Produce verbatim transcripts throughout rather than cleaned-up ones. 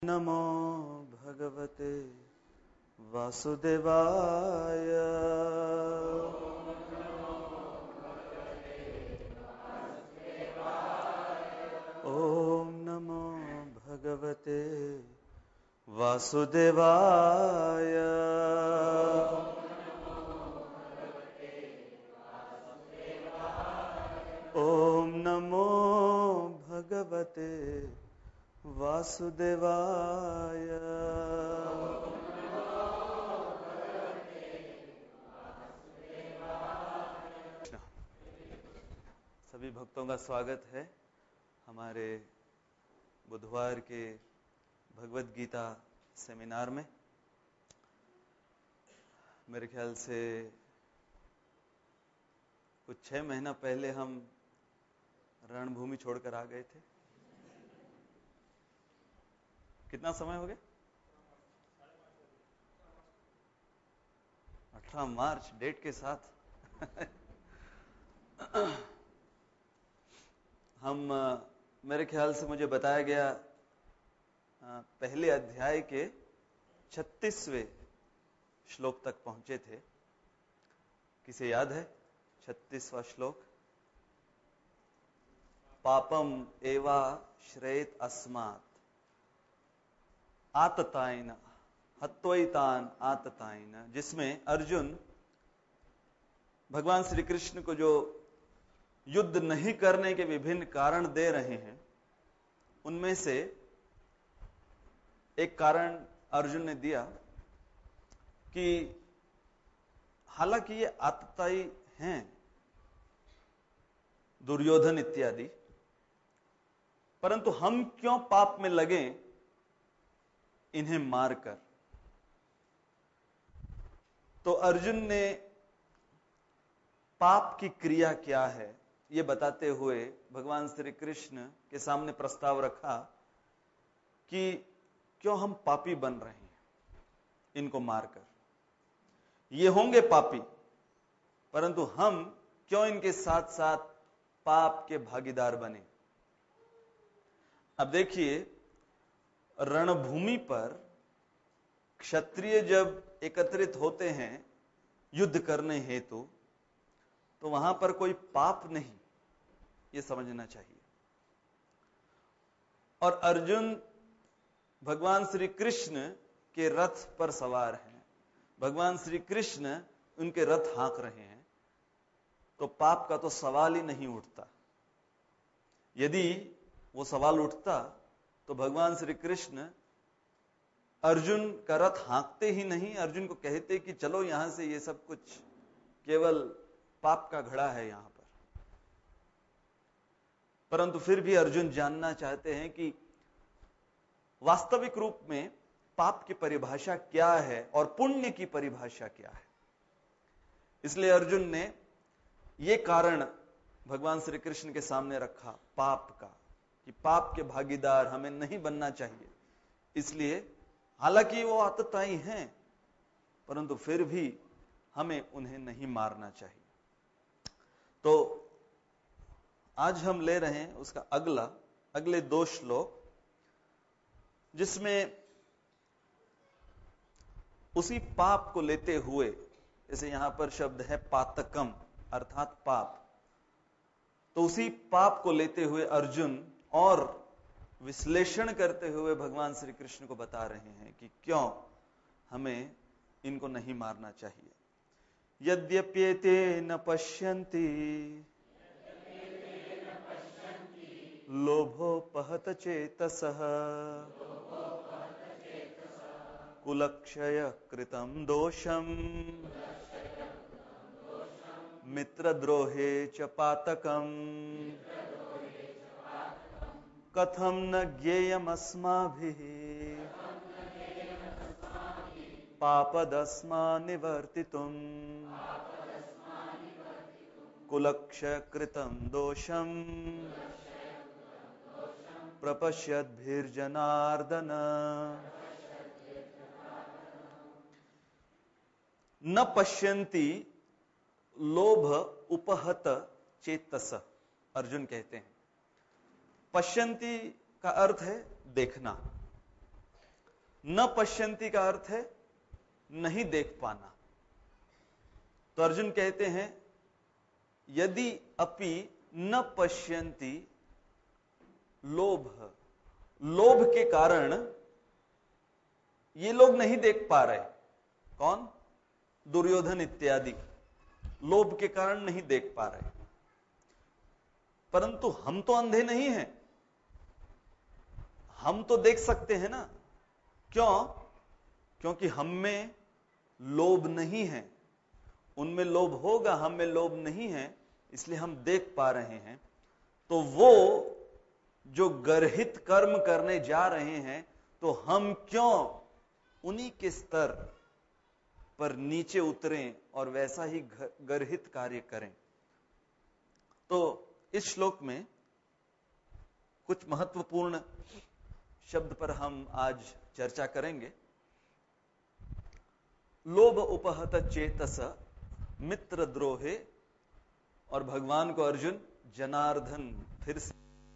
नमो भगवते वासुदेवाय। ओम नमो भगवते वासुदेवाय। ओम नमो भगवते वासुदेवाय। सभी भक्तों का स्वागत है हमारे बुधवार के भगवत गीता सेमिनार में। मेरे ख्याल से कुछ छह महीना पहले हम रणभूमि छोड़कर आ गए थे। कितना समय हो गया? अठारह मार्च डेट के साथ हम मेरे ख्याल से मुझे बताया गया पहले अध्याय के छत्तीसवें श्लोक तक पहुंचे थे। किसे याद है छत्तीसवां श्लोक? पापम एवा श्रेत अस्मात् आततायन हत्वैतान आततायन, जिसमें अर्जुन भगवान श्री कृष्ण को जो युद्ध नहीं करने के विभिन्न कारण दे रहे हैं, उनमें से एक कारण अर्जुन ने दिया कि हालांकि ये आतताई हैं दुर्योधन इत्यादि, परंतु हम क्यों पाप में लगे इन्हें मारकर। तो अर्जुन ने पाप की क्रिया क्या है ये बताते हुए भगवान श्री कृष्ण के सामने प्रस्ताव रखा कि क्यों हम पापी बन रहे हैं इनको मारकर। ये होंगे पापी, परंतु हम क्यों इनके साथ साथ पाप के भागीदार बने। अब देखिए, रणभूमि पर क्षत्रिय जब एकत्रित होते हैं युद्ध करने हेतु, तो वहां पर कोई पाप नहीं, ये समझना चाहिए। और अर्जुन भगवान श्री कृष्ण के रथ पर सवार हैं, भगवान श्री कृष्ण उनके रथ हाँक रहे हैं, तो पाप का तो सवाल ही नहीं उठता। यदि वो सवाल उठता तो भगवान श्री कृष्ण अर्जुन का रथ हाँकते ही नहीं, अर्जुन को कहते कि चलो यहां से, ये सब कुछ केवल पाप का घड़ा है यहां पर। परंतु फिर भी अर्जुन जानना चाहते हैं कि वास्तविक रूप में पाप की परिभाषा क्या है और पुण्य की परिभाषा क्या है। इसलिए अर्जुन ने यह कारण भगवान श्री कृष्ण के सामने रखा पाप का, कि पाप के भागीदार हमें नहीं बनना चाहिए। इसलिए हालांकि वो आतताई हैं, परंतु फिर भी हमें उन्हें नहीं मारना चाहिए। तो आज हम ले रहे हैं उसका अगला अगले दो श्लोक, जिसमें उसी पाप को लेते हुए, जैसे यहां पर शब्द है पातकम अर्थात पाप, तो उसी पाप को लेते हुए अर्जुन और विश्लेषण करते हुए भगवान श्री कृष्ण को बता रहे हैं कि क्यों हमें इनको नहीं मारना चाहिए। यद्यप्येते न पश्यन्ति लोभोपहत चेतसः कुलक्षय कृतं दोषम मित्रद्रोहे च पातकम कथम न ज्ञेयमस्माभिः पापदस्मा निवर्तितुम् कुलक्षय कृतं दोषम प्रपश्यद्भिर्जनार्दन। न पश्यन्ति लोभ उपहत चेतस, अर्जुन कहते हैं। पश्यन्ति का अर्थ है देखना, न पश्यंती का अर्थ है नहीं देख पाना। तो अर्जुन कहते हैं यदि अपि न पश्यंती लोभ, लोभ के कारण ये लोग नहीं देख पा रहे। कौन? दुर्योधन इत्यादि लोभ के कारण नहीं देख पा रहे। परंतु हम तो अंधे नहीं हैं, हम तो देख सकते हैं ना। क्यों? क्योंकि हम में लोभ नहीं है, उनमें लोभ होगा, हम में लोभ नहीं है, इसलिए हम देख पा रहे हैं। तो वो जो गर्हित कर्म करने जा रहे हैं, तो हम क्यों उन्हीं के स्तर पर नीचे उतरें और वैसा ही गर्हित कार्य करें। तो इस श्लोक में कुछ महत्वपूर्ण शब्द पर हम आज चर्चा करेंगे। लोभ उपहत चेतस मित्र द्रोहे, और भगवान को अर्जुन जनार्दन फिर से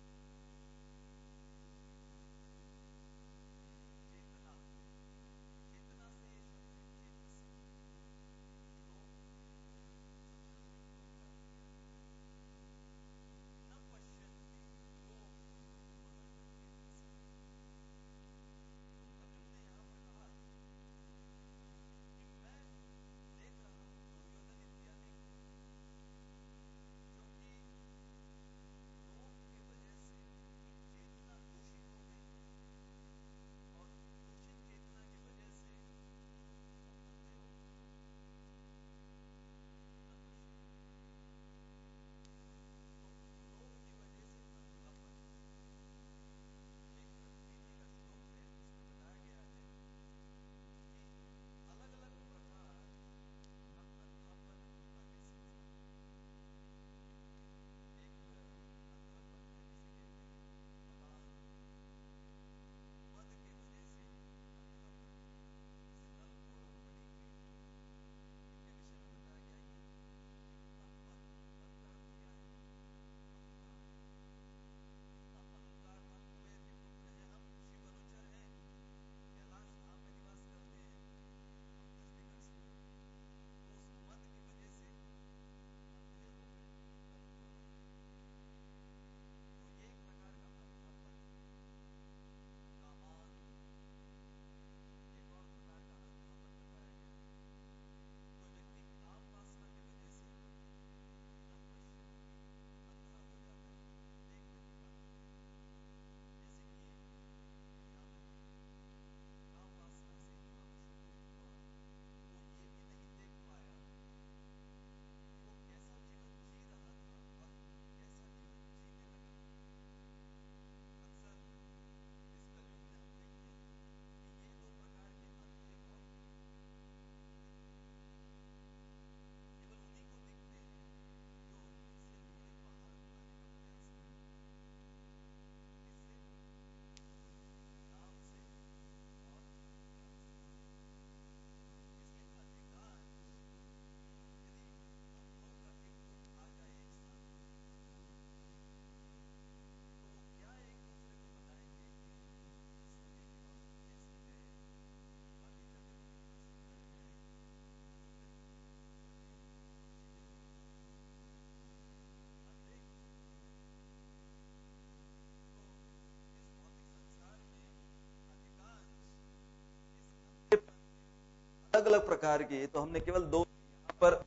अलग अलग प्रकार की, तो हमने केवल दो पर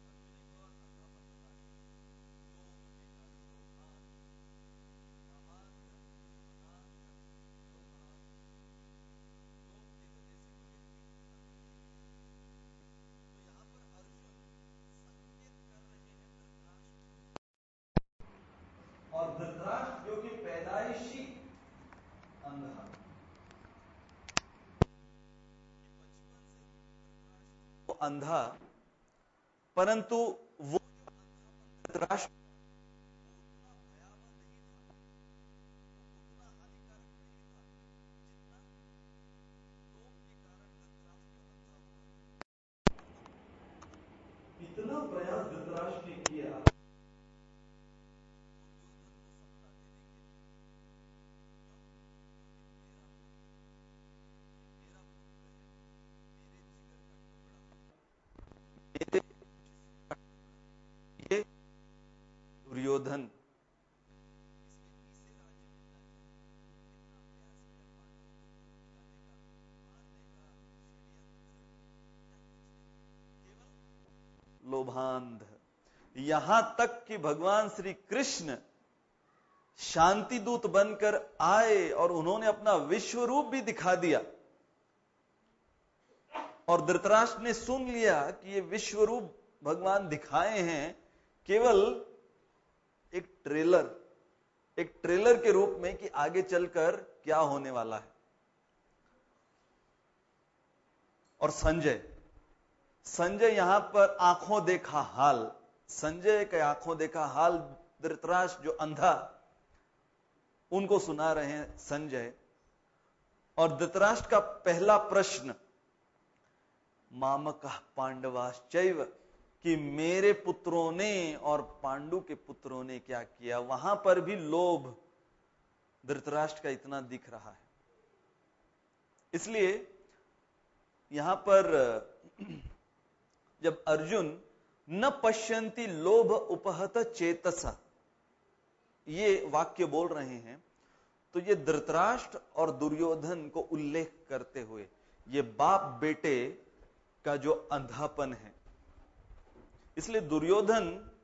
और धृतराष्ट्र जो कि पैदाइशी अंधा, वो अंधा, परंतु वो धृतराष्ट्र इतना प्रयास धृतराष्ट्र ने किया लोभांध। यहां तक कि भगवान श्री कृष्ण शांति दूत बनकर आए और उन्होंने अपना विश्व रूप भी दिखा दिया, और धृतराष्ट्र ने सुन लिया कि ये विश्व रूप भगवान दिखाए हैं केवल एक ट्रेलर, एक ट्रेलर के रूप में कि आगे चलकर क्या होने वाला है। और संजय संजय यहां पर आंखों देखा हाल, संजय के आंखों देखा हाल धृतराष्ट्र जो अंधा, उनको सुना रहे हैं संजय। और धृतराष्ट्र का पहला प्रश्न मामकः पांडवाश्चैव, कि मेरे पुत्रों ने और पांडु के पुत्रों ने क्या किया। वहां पर भी लोभ धृतराष्ट्र का इतना दिख रहा है। इसलिए यहां पर जब अर्जुन न पश्यन्ति लोभ उपहत चेतसा ये वाक्य बोल रहे हैं, तो ये धृतराष्ट्र और दुर्योधन को उल्लेख करते हुए ये बाप बेटे का जो अंधापन है। इसलिए दुर्योधन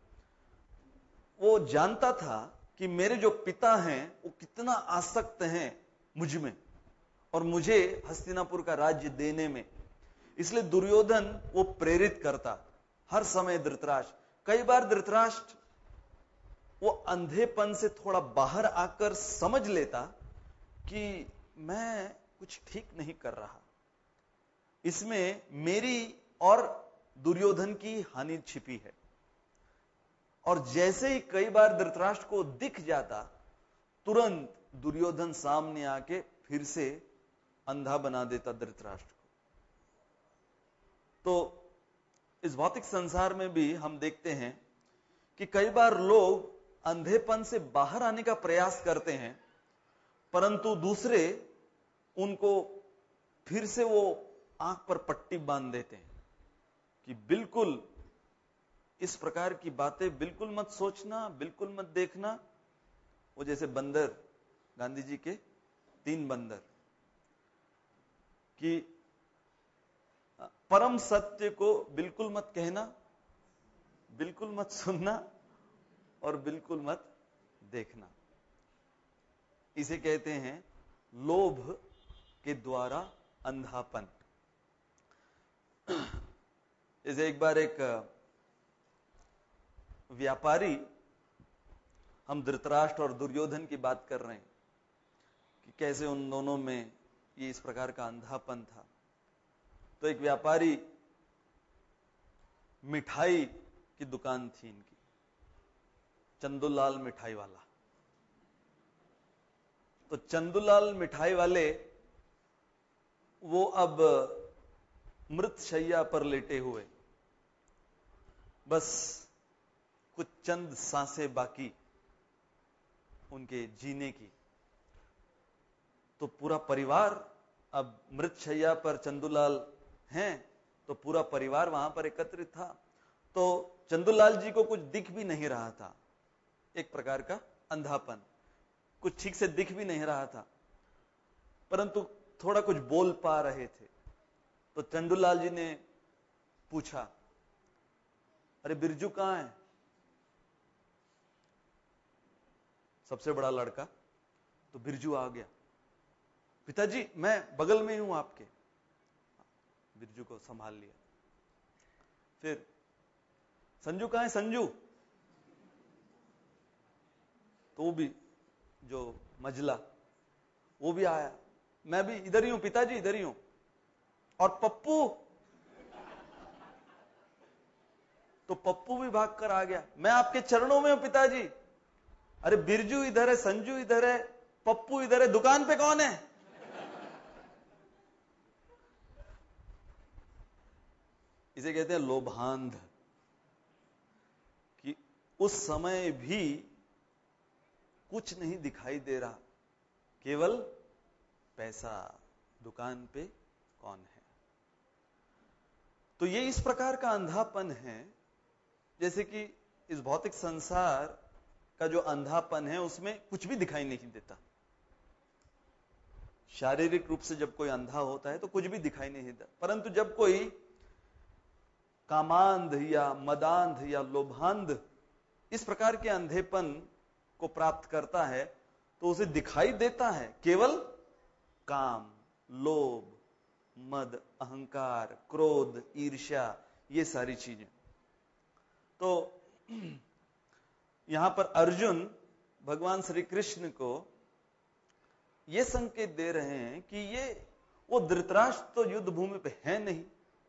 वो जानता था कि मेरे जो पिता हैं वो कितना आसक्त हैं मुझ में और मुझे हस्तिनापुर का राज्य देने में। इसलिए दुर्योधन वो प्रेरित करता हर समय धृतराष्ट्र। कई बार धृतराष्ट्र वो अंधेपन से थोड़ा बाहर आकर समझ लेता कि मैं कुछ ठीक नहीं कर रहा, इसमें मेरी और दुर्योधन की हानि छिपी है। और जैसे ही कई बार धृतराष्ट्र को दिख जाता, तुरंत दुर्योधन सामने आके फिर से अंधा बना देता धृतराष्ट्र को। तो इस भौतिक संसार में भी हम देखते हैं कि कई बार लोग अंधेपन से बाहर आने का प्रयास करते हैं, परंतु दूसरे उनको फिर से वो आंख पर पट्टी बांध देते हैं कि बिल्कुल इस प्रकार की बातें बिल्कुल मत सोचना, बिल्कुल मत देखना। वो जैसे बंदर, गांधी जी के तीन बंदर, कि परम सत्य को बिल्कुल मत कहना, बिल्कुल मत सुनना और बिल्कुल मत देखना। इसे कहते हैं लोभ के द्वारा अंधापन। जैसे एक बार एक व्यापारी, हम धृतराष्ट्र और दुर्योधन की बात कर रहे हैं कि कैसे उन दोनों में ये इस प्रकार का अंधापन था। तो एक व्यापारी, मिठाई की दुकान थी इनकी, चंदूलाल मिठाई वाला। तो चंदूलाल मिठाई वाले वो अब मृत शैया पर लेटे हुए, बस कुछ चंद सांसें बाकी उनके जीने की। तो पूरा परिवार, अब मृत शैया पर चंदूलाल हैं तो पूरा परिवार वहां पर एकत्रित था। तो चंदूलाल जी को कुछ दिख भी नहीं रहा था, एक प्रकार का अंधापन, कुछ ठीक से दिख भी नहीं रहा था, परंतु थोड़ा कुछ बोल पा रहे थे। तो चंदूलाल जी ने पूछा, अरे बिरजू कहां है? सबसे बड़ा लड़का, तो बिरजू आ गया, पिताजी मैं बगल में ही हूं आपके। बिरजू को संभाल लिया। फिर संजू कहां है? संजू, तो वो भी जो मजला, वो भी आया, मैं भी इधर ही हूं पिताजी, इधर ही हूं। और पप्पू, तो पप्पू भी भागकर आ गया, मैं आपके चरणों में हूं पिताजी। अरे बिरजू इधर है, संजू इधर है, पप्पू इधर है, दुकान पे कौन है? इसे कहते हैं लोभांध, कि उस समय भी कुछ नहीं दिखाई दे रहा, केवल पैसा, दुकान पे कौन है। तो ये इस प्रकार का अंधापन है, जैसे कि इस भौतिक संसार का जो अंधापन है उसमें कुछ भी दिखाई नहीं देता। शारीरिक रूप से जब कोई अंधा होता है तो कुछ भी दिखाई नहीं देता, परंतु जब कोई कामांध या मदांध या लोभांध इस प्रकार के अंधेपन को प्राप्त करता है तो उसे दिखाई देता है केवल काम, लोभ, मद, अहंकार, क्रोध, ईर्ष्या, ये सारी चीजें। तो यहां पर अर्जुन भगवान श्री कृष्ण को यह संकेत दे रहे हैं कि ये वो धृतराष्ट्र तो युद्ध भूमि पे है नहीं,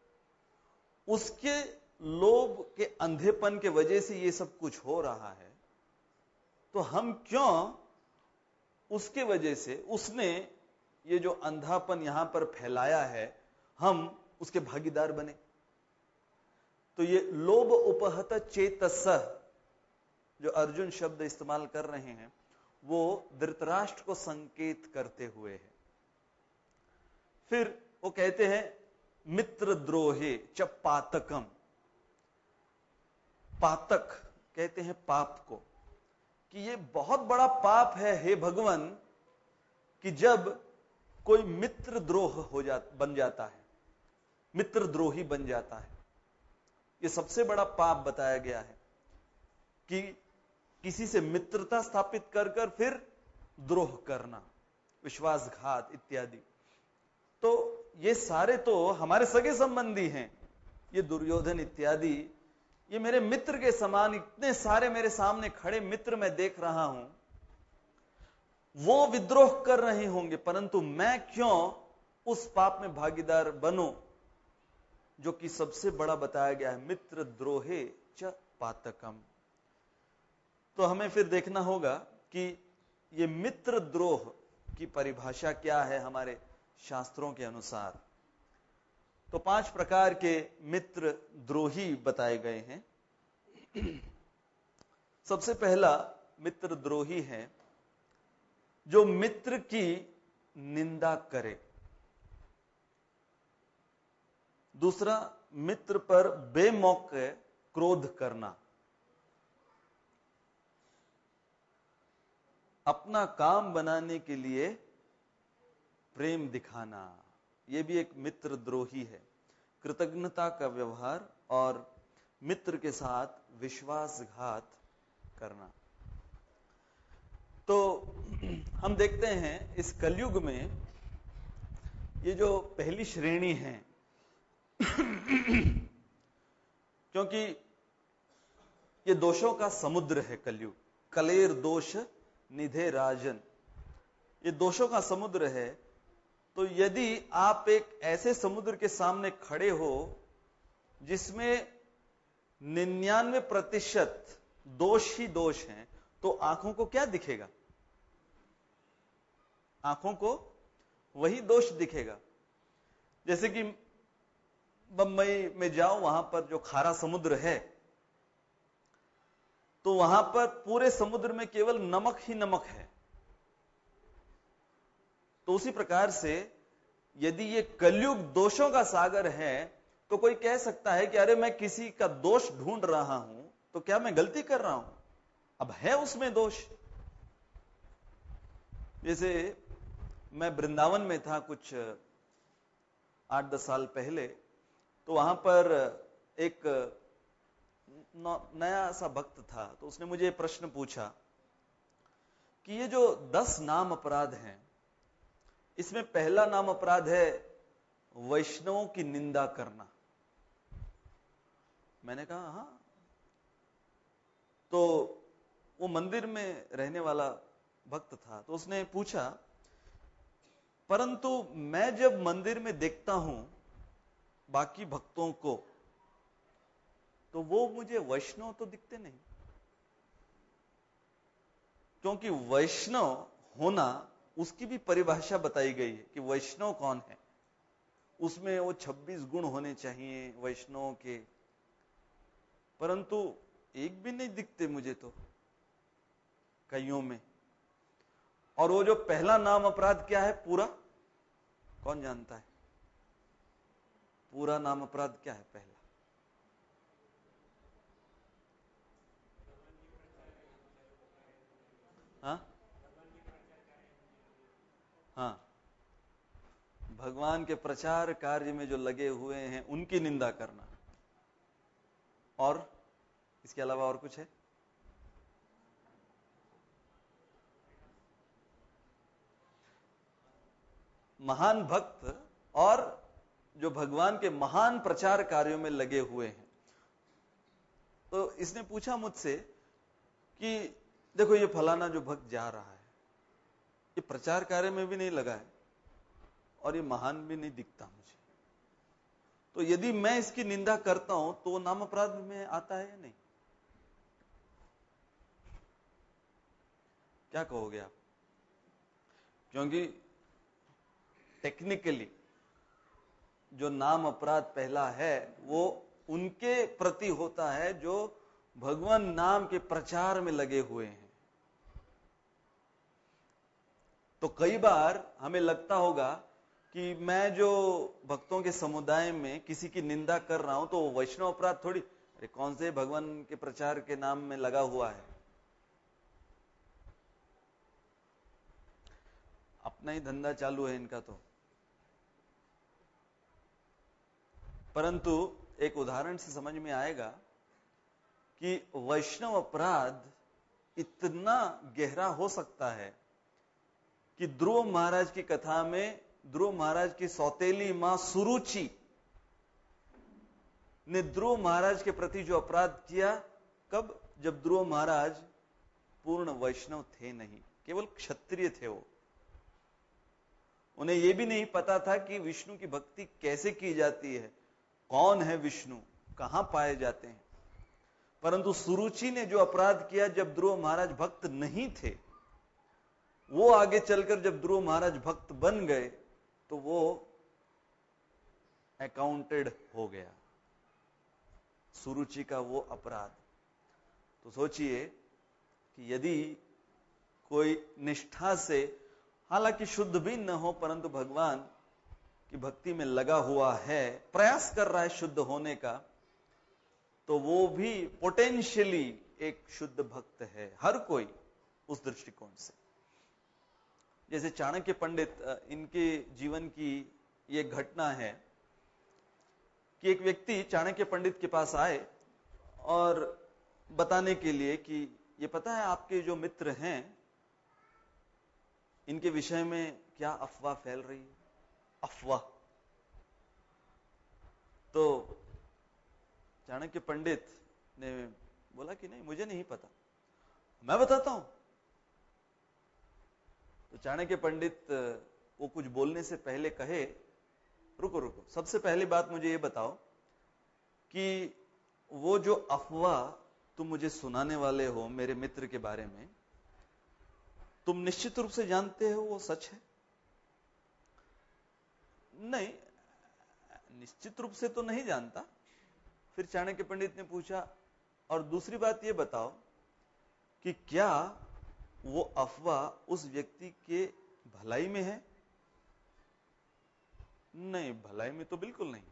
उसके लोभ के अंधेपन के वजह से ये सब कुछ हो रहा है, तो हम क्यों उसके वजह से, उसने ये जो अंधापन यहां पर फैलाया है, हम उसके भागीदार बने। तो ये लोभ उपहत चेतस जो अर्जुन शब्द इस्तेमाल कर रहे हैं वो धृतराष्ट्र को संकेत करते हुए है। फिर वो कहते हैं मित्र द्रोहे च पातकम, पातक कहते हैं पाप को, कि ये बहुत बड़ा पाप है हे भगवान कि जब कोई मित्र द्रोह हो जा बन जाता है, मित्र द्रोही बन जाता है। ये सबसे बड़ा पाप बताया गया है कि किसी से मित्रता स्थापित कर कर फिर द्रोह करना, विश्वासघात इत्यादि। तो ये सारे तो हमारे सगे संबंधी हैं, ये दुर्योधन इत्यादि, ये मेरे मित्र के समान, इतने सारे मेरे सामने खड़े मित्र मैं देख रहा हूं, वो विद्रोह कर रहे होंगे, परंतु मैं क्यों उस पाप में भागीदार बनूं जो कि सबसे बड़ा बताया गया है, मित्र द्रोहे च पातकम। तो हमें फिर देखना होगा कि ये मित्र द्रोह की परिभाषा क्या है हमारे शास्त्रों के अनुसार। तो पांच प्रकार के मित्र द्रोही बताए गए हैं। सबसे पहला मित्र द्रोही है जो मित्र की निंदा करे। दूसरा, मित्र पर बेमौके क्रोध करना, अपना काम बनाने के लिए प्रेम दिखाना, यह भी एक मित्र द्रोही है। कृतज्ञता का व्यवहार और मित्र के साथ विश्वासघात करना। तो हम देखते हैं इस कलयुग में ये जो पहली श्रेणी है, क्योंकि ये दोषों का समुद्र है कलयुग, कलेर दोष निधे राजन, ये दोषों का समुद्र है। तो यदि आप एक ऐसे समुद्र के सामने खड़े हो जिसमें निन्यानवे प्रतिशत दोष ही दोष हैं, तो आंखों को क्या दिखेगा? आंखों को वही दोष दिखेगा। जैसे कि बंबई में जाओ, वहां पर जो खारा समुद्र है, तो वहां पर पूरे समुद्र में केवल नमक ही नमक है। तो उसी प्रकार से यदि ये कलयुग दोषों का सागर है, तो कोई कह सकता है कि अरे मैं किसी का दोष ढूंढ रहा हूं, तो क्या मैं गलती कर रहा हूं? अब है उसमें दोष। जैसे मैं वृंदावन में था कुछ आठ दस साल पहले, तो वहां पर एक नया सा भक्त था, तो उसने मुझे प्रश्न पूछा कि ये जो दस नाम अपराध हैं, इसमें पहला नाम अपराध है वैष्णवों की निंदा करना। मैंने कहा हाँ। तो वो मंदिर में रहने वाला भक्त था, तो उसने पूछा, परंतु मैं जब मंदिर में देखता हूं बाकी भक्तों को, तो वो मुझे वैष्णव तो दिखते नहीं। क्योंकि वैष्णव होना, उसकी भी परिभाषा बताई गई है कि वैष्णव कौन है। उसमें वो छब्बीस गुण होने चाहिए वैष्णव के, परंतु एक भी नहीं दिखते मुझे तो कईयों में। और वो जो पहला नाम अपराध क्या है पूरा, कौन जानता है? पूरा नाम अपराध क्या है पहला? हाँ हाँ, भगवान के प्रचार कार्य में जो लगे हुए हैं उनकी निंदा करना। और इसके अलावा और कुछ है? महान भक्त और जो भगवान के महान प्रचार कार्यों में लगे हुए हैं। तो इसने पूछा मुझसे कि देखो ये फलाना जो भक्त जा रहा है, ये प्रचार कार्य में भी नहीं लगा है और ये महान भी नहीं दिखता मुझे, तो यदि मैं इसकी निंदा करता हूं तो वो नाम अपराध में आता है या नहीं? क्या कहोगे आप? क्योंकि टेक्निकली जो नाम अपराध पहला है वो उनके प्रति होता है जो भगवान नाम के प्रचार में लगे हुए हैं। तो कई बार हमें लगता होगा कि मैं जो भक्तों के समुदाय में किसी की निंदा कर रहा हूं तो वो वैष्णव अपराध थोड़ी, अरे कौन से भगवान के प्रचार के नाम में लगा हुआ है, अपना ही धंधा चालू है इनका तो। परंतु एक उदाहरण से समझ में आएगा कि वैष्णव अपराध इतना गहरा हो सकता है कि ध्रुव महाराज की कथा में ध्रुव महाराज की सौतेली मां सुरुचि ने ध्रुव महाराज के प्रति जो अपराध किया, कब? जब ध्रुव महाराज पूर्ण वैष्णव थे नहीं, केवल क्षत्रिय थे। वो उन्हें यह भी नहीं पता था कि विष्णु की भक्ति कैसे की जाती है, कौन है विष्णु, कहां पाए जाते हैं। परंतु सुरुचि ने जो अपराध किया जब ध्रुव महाराज भक्त नहीं थे, वो आगे चलकर जब ध्रुव महाराज भक्त बन गए तो वो अकाउंटेड हो गया, सुरुचि का वो अपराध। तो सोचिए कि यदि कोई निष्ठा से, हालांकि शुद्ध भी न हो, परंतु भगवान की भक्ति में लगा हुआ है, प्रयास कर रहा है शुद्ध होने का, तो वो भी पोटेंशियली एक शुद्ध भक्त है, हर कोई उस दृष्टिकोण से। जैसे चाणक्य पंडित, इनके जीवन की ये घटना है कि एक व्यक्ति चाणक्य पंडित के पास आए और बताने के लिए कि ये पता है आपके जो मित्र हैं इनके विषय में क्या अफवाह फैल रही है। अफवाह। तो चाणक्य पंडित ने बोला कि नहीं, मुझे नहीं पता, मैं बताता हूं। तो चाणक्य पंडित वो कुछ बोलने से पहले कहे, रुको रुको, सबसे पहली बात मुझे ये बताओ कि वो जो अफवाह तुम मुझे सुनाने वाले हो मेरे मित्र के बारे में, तुम निश्चित रूप से जानते हो वो सच है? नहीं, निश्चित रूप से तो नहीं जानता। फिर चाणक्य पंडित ने पूछा, और दूसरी बात ये बताओ कि क्या वो अफवाह उस व्यक्ति के भलाई में है? नहीं, भलाई में तो बिल्कुल नहीं।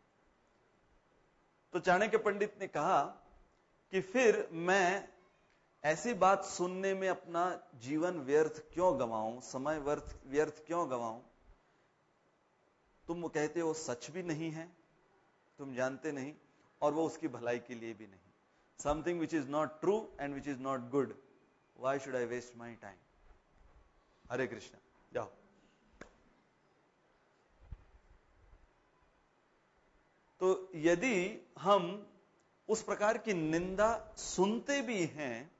तो चाणक्य पंडित ने कहा कि फिर मैं ऐसी बात सुनने में अपना जीवन व्यर्थ क्यों गंवाऊं, समय व्यर्थ व्यर्थ क्यों गंवाऊं? तुम वो कहते हो सच भी नहीं है, तुम जानते नहीं, और वो उसकी भलाई के लिए भी नहीं। Something which is not true and which is not good, why should I waste my time? Hare Krishna, जाओ। तो यदि हम उस प्रकार की निंदा सुनते भी हैं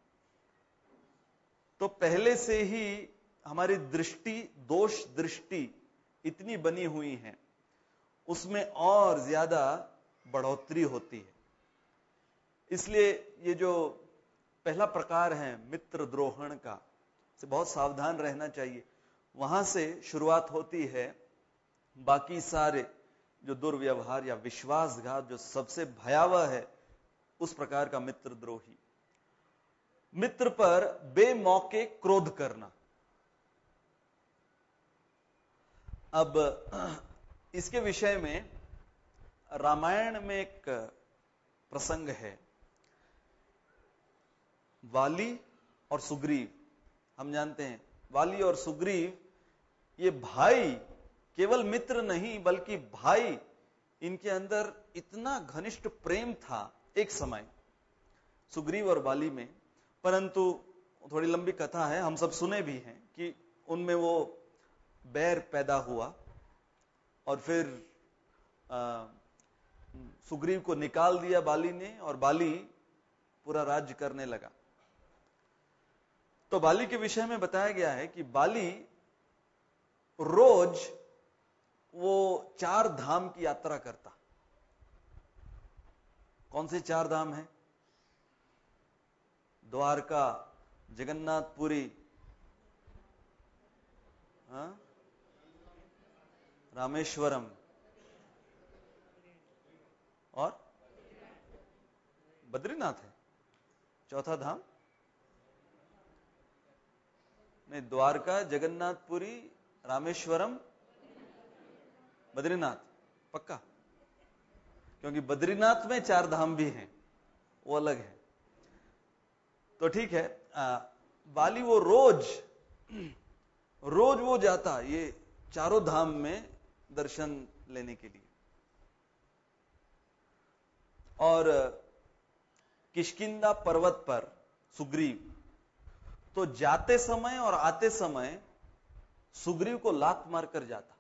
तो पहले से ही हमारी दृष्टि, दोष दृष्टि इतनी बनी हुई है, उसमें और ज्यादा बढ़ोतरी होती है। इसलिए ये जो पहला प्रकार है मित्र द्रोहण का, से बहुत सावधान रहना चाहिए। वहां से शुरुआत होती है बाकी सारे जो दुर्व्यवहार या विश्वासघात, जो सबसे भयावह है, उस प्रकार का मित्र द्रोही। मित्र पर बेमौके क्रोध करना। अब इसके विषय में रामायण में एक प्रसंग है, वाली और सुग्रीव। हम जानते हैं वाली और सुग्रीव ये भाई, केवल मित्र नहीं बल्कि भाई, इनके अंदर इतना घनिष्ठ प्रेम था, एक समय सुग्रीव और बाली में, परंतु थोड़ी लंबी कथा है, हम सब सुने भी हैं कि उनमें वो बैर पैदा हुआ और फिर आ, सुग्रीव को निकाल दिया बाली ने और बाली पूरा राज्य करने लगा। तो बाली के विषय में बताया गया है कि बाली रोज वो चार धाम की यात्रा करता। कौन से चार धाम हैं? द्वारका, जगन्नाथपुरी, हाँ? रामेश्वरम और बद्रीनाथ है चौथा धाम? नहीं, द्वारका, जगन्नाथपुरी, रामेश्वरम, बद्रीनाथ। पक्का? क्योंकि बद्रीनाथ में चार धाम भी हैं, वो अलग है। तो ठीक है, आ, बाली वो रोज रोज वो जाता ये चारों धाम में दर्शन लेने के लिए। और किष्किंधा पर्वत पर सुग्रीव तो जाते समय और आते समय सुग्रीव को लात मारकर जाता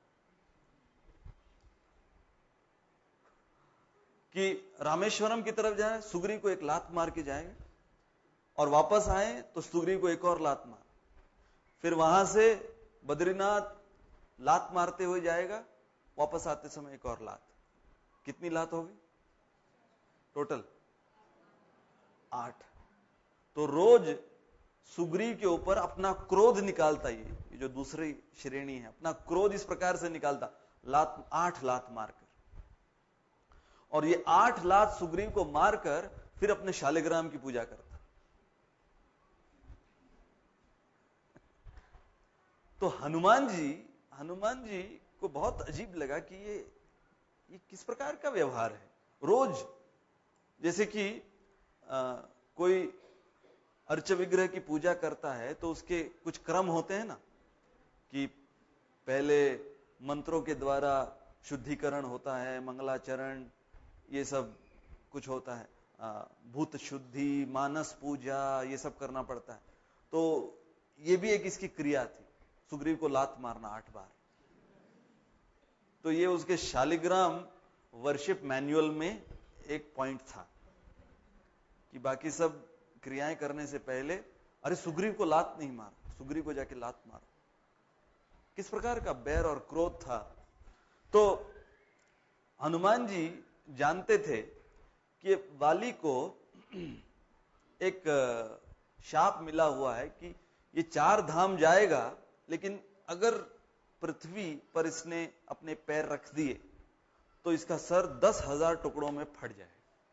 कि रामेश्वरम की तरफ जाए, सुग्रीव को एक लात मार के जाएगा, और वापस आए तो सुग्रीव को एक और लात मार, फिर वहां से बद्रीनाथ लात मारते हुए जाएगा, वापस आते समय एक और लात। कितनी लात होगी टोटल? आठ। तो रोज सुग्रीव के ऊपर अपना क्रोध निकालता, ये ये जो दूसरी श्रेणी है, अपना क्रोध इस प्रकार से निकालता, लात आठ लात मारकर, और ये आठ लात सुग्रीव को मारकर फिर अपने शालिग्राम की पूजा करता। तो हनुमान जी हनुमान जी को बहुत अजीब लगा कि ये ये किस प्रकार का व्यवहार है। रोज जैसे कि आ, कोई अर्च विग्रह की पूजा करता है तो उसके कुछ क्रम होते हैं ना, कि पहले मंत्रों के द्वारा शुद्धिकरण होता है, मंगलाचरण, ये सब कुछ होता है, आ, भूत शुद्धि, मानस पूजा, ये सब करना पड़ता है। तो ये भी एक इसकी क्रिया थी, सुग्रीव को लात मारना आठ बार। तो ये उसके शालिग्राम वर्शिप मैनुअल में एक पॉइंट था कि बाकी सब क्रियाएं करने से पहले अरे सुग्रीव को लात नहीं मार, सुग्रीव को जाके लात मारो। किस प्रकार का बैर और क्रोध था। तो हनुमान जी जानते थे कि वाली को एक शाप मिला हुआ है कि ये चार धाम जाएगा, लेकिन अगर पृथ्वी पर इसने अपने पैर रख दिए तो इसका सर दस हजार टुकड़ों में फट जाए।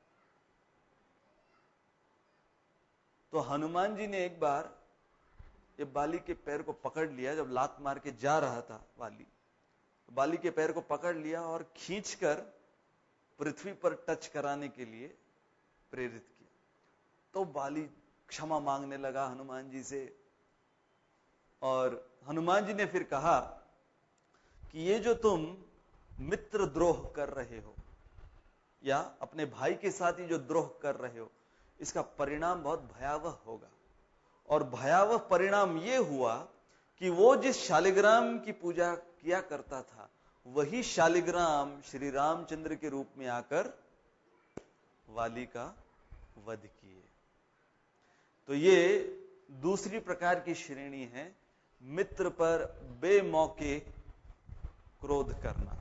तो हनुमान जी ने एक बार ये बाली के पैर को पकड़ लिया, जब लात मार के जा रहा था वाली, बाली के पैर को पकड़ लिया और खींचकर पृथ्वी पर टच कराने के लिए प्रेरित किया। तो बाली क्षमा मांगने लगा हनुमान जी से, और हनुमान जी ने फिर कहा कि ये जो तुम मित्र द्रोह कर रहे हो या अपने भाई के साथ ही जो द्रोह कर रहे हो, इसका परिणाम बहुत भयावह होगा। और भयावह परिणाम ये हुआ कि वो जिस शालिग्राम की पूजा किया करता था, वही शालिग्राम श्री रामचंद्र के रूप में आकर वाली का वध किए। तो ये दूसरी प्रकार की श्रेणी है, मित्र पर बेमौके क्रोध करना,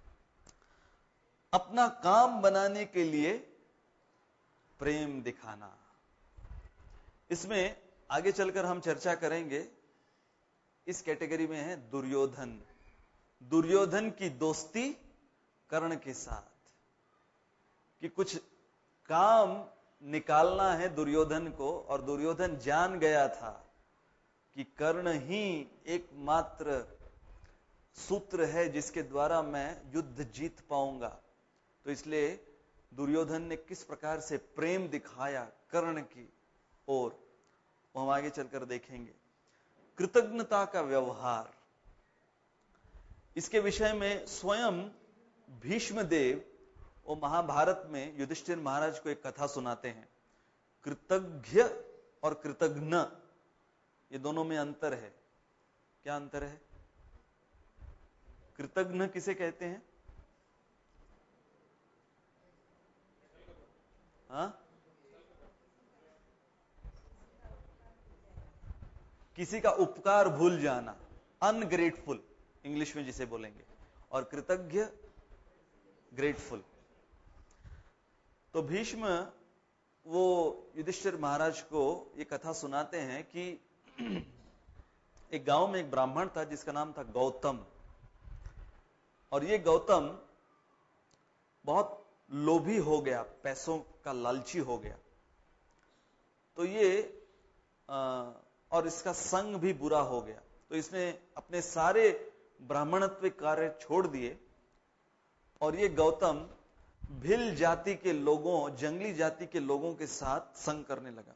अपना काम बनाने के लिए प्रेम दिखाना। इसमें आगे चलकर हम चर्चा करेंगे, इस कैटेगरी में है दुर्योधन। दुर्योधन की दोस्ती कर्ण के साथ, कि कुछ काम निकालना है दुर्योधन को, और दुर्योधन जान गया था कि कर्ण ही एकमात्र सूत्र है जिसके द्वारा मैं युद्ध जीत पाऊंगा। तो इसलिए दुर्योधन ने किस प्रकार से प्रेम दिखाया कर्ण की ओर, वो हम आगे चलकर देखेंगे। कृतज्ञता का व्यवहार, इसके विषय में स्वयं भीष्मदेव वो महाभारत में युधिष्ठिर महाराज को एक कथा सुनाते हैं। कृतज्ञ और कृतघ्न, ये दोनों में अंतर है। क्या अंतर है? कृतघ्न किसे कहते हैं? हाँ, किसी का उपकार भूल जाना, अनग्रेटफुल इंग्लिश में जिसे बोलेंगे, और कृतज्ञ ग्रेटफुल। तो भीष्म वो युधिष्ठिर महाराज को ये कथा सुनाते हैं कि एक गांव में एक ब्राह्मण था जिसका नाम था गौतम, और ये गौतम बहुत लोभी हो गया, पैसों का लालची हो गया। तो ये आ, और इसका संग भी बुरा हो गया, तो इसने अपने सारे ब्राह्मणत्व कार्य छोड़ दिए और ये गौतम भिल जाति के लोगों, जंगली जाति के लोगों के साथ संग करने लगा।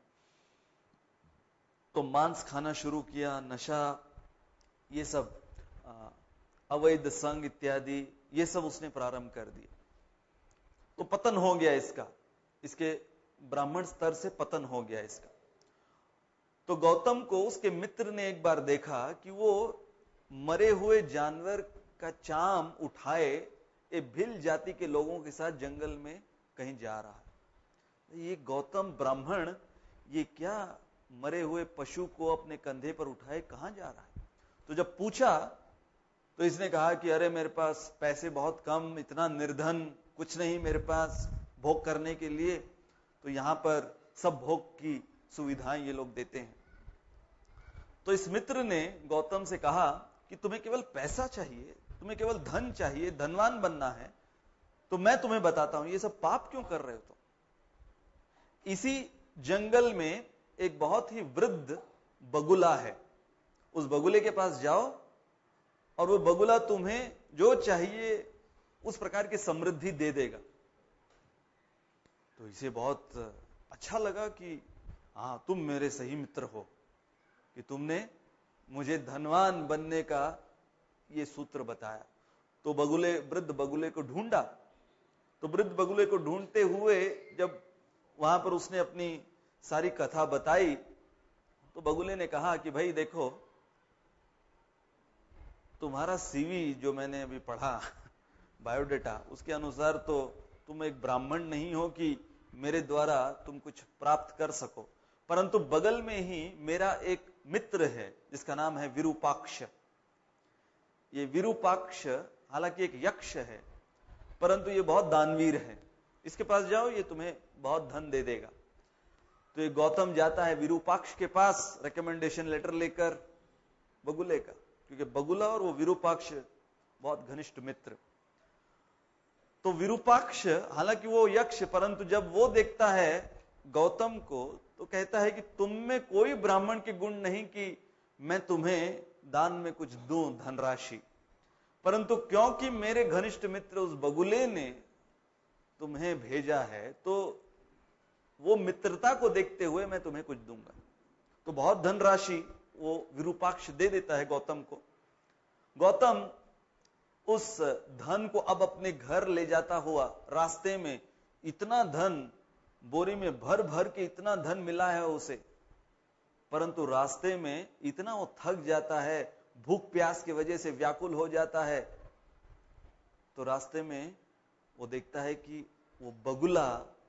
तो मांस खाना शुरू किया, नशा, ये सब अवैध संग इत्यादि, ये सब उसने प्रारंभ कर दिए। तो पतन हो गया इसका, इसके ब्राह्मण स्तर से पतन हो गया इसका। तो गौतम को उसके मित्र ने एक बार देखा कि वो मरे हुए जानवर का चाम उठाए ये भिल जाति के लोगों के साथ जंगल में कहीं जा रहा है। ये गौतम ब्राह्मण ये क्या मरे हुए पशु को अपने कंधे पर उठाए कहां जा रहा है? तो जब पूछा तो इसने कहा कि अरे मेरे पास पैसे बहुत कम, इतना निर्धन, कुछ नहीं मेरे पास भोग करने के लिए, तो यहां पर सब भोग की सुविधाएं ये लोग देते हैं। तो इस मित्र ने गौतम से कहा कि तुम्हें केवल पैसा चाहिए, तुम्हें केवल धन चाहिए, धनवान बनना है, तो मैं तुम्हें बताता हूं ये सब पाप क्यों कर रहे हो। तो इसी जंगल में एक बहुत ही वृद्ध बगुला है, उस बगुले के पास जाओ और वो बगुला तुम्हें जो चाहिए उस प्रकार की समृद्धि दे देगा। तो इसे बहुत अच्छा लगा कि हाँ तुम मेरे सही मित्र हो कि तुमने मुझे धनवान बनने का ये सूत्र बताया। तो बगुले, वृद्ध बगुले को ढूंढा। तो वृद्ध बगुले को ढूंढते हुए जब वहां पर उसने अपनी सारी कथा बताई तो बगुले ने कहा कि भाई देखो, तुम्हारा सीवी जो मैंने अभी पढ़ा, बायोडेटा, उसके अनुसार तो तुम एक ब्राह्मण नहीं हो कि मेरे द्वारा तुम कुछ प्राप्त कर सको, परंतु बगल में ही मेरा एक मित्र है जिसका नाम है विरूपाक्ष। ये विरूपाक्ष हालांकि एक यक्ष है, परंतु ये बहुत दानवीर है, इसके पास जाओ, ये तुम्हें बहुत धन दे देगा। तो ये गौतम जाता है विरूपाक्ष के पास रिकमेंडेशन लेटर लेकर बगुले का, क्योंकि बगुला और वो विरूपाक्ष बहुत घनिष्ठ मित्र। तो विरूपाक्ष हालांकि वो यक्ष, परंतु जब वो देखता है गौतम को तो कहता है कि तुम में कोई ब्राह्मण के गुण नहीं कि मैं तुम्हें दान में कुछ दूं धनराशि, परंतु क्योंकि मेरे घनिष्ठ मित्र उस बगुले ने तुम्हें भेजा है तो वो मित्रता को देखते हुए मैं तुम्हें कुछ दूंगा। तो बहुत धनराशि वो विरूपाक्ष दे देता है गौतम को। गौतम उस धन को अब अपने घर ले जाता हुआ, रास्ते में इतना धन, बोरी में भर भर के इतना धन मिला है उसे, परंतु रास्ते में इतना वो थक जाता है, भूख प्यास की वजह से व्याकुल हो जाता है। तो रास्ते में वो देखता है कि वो बगुला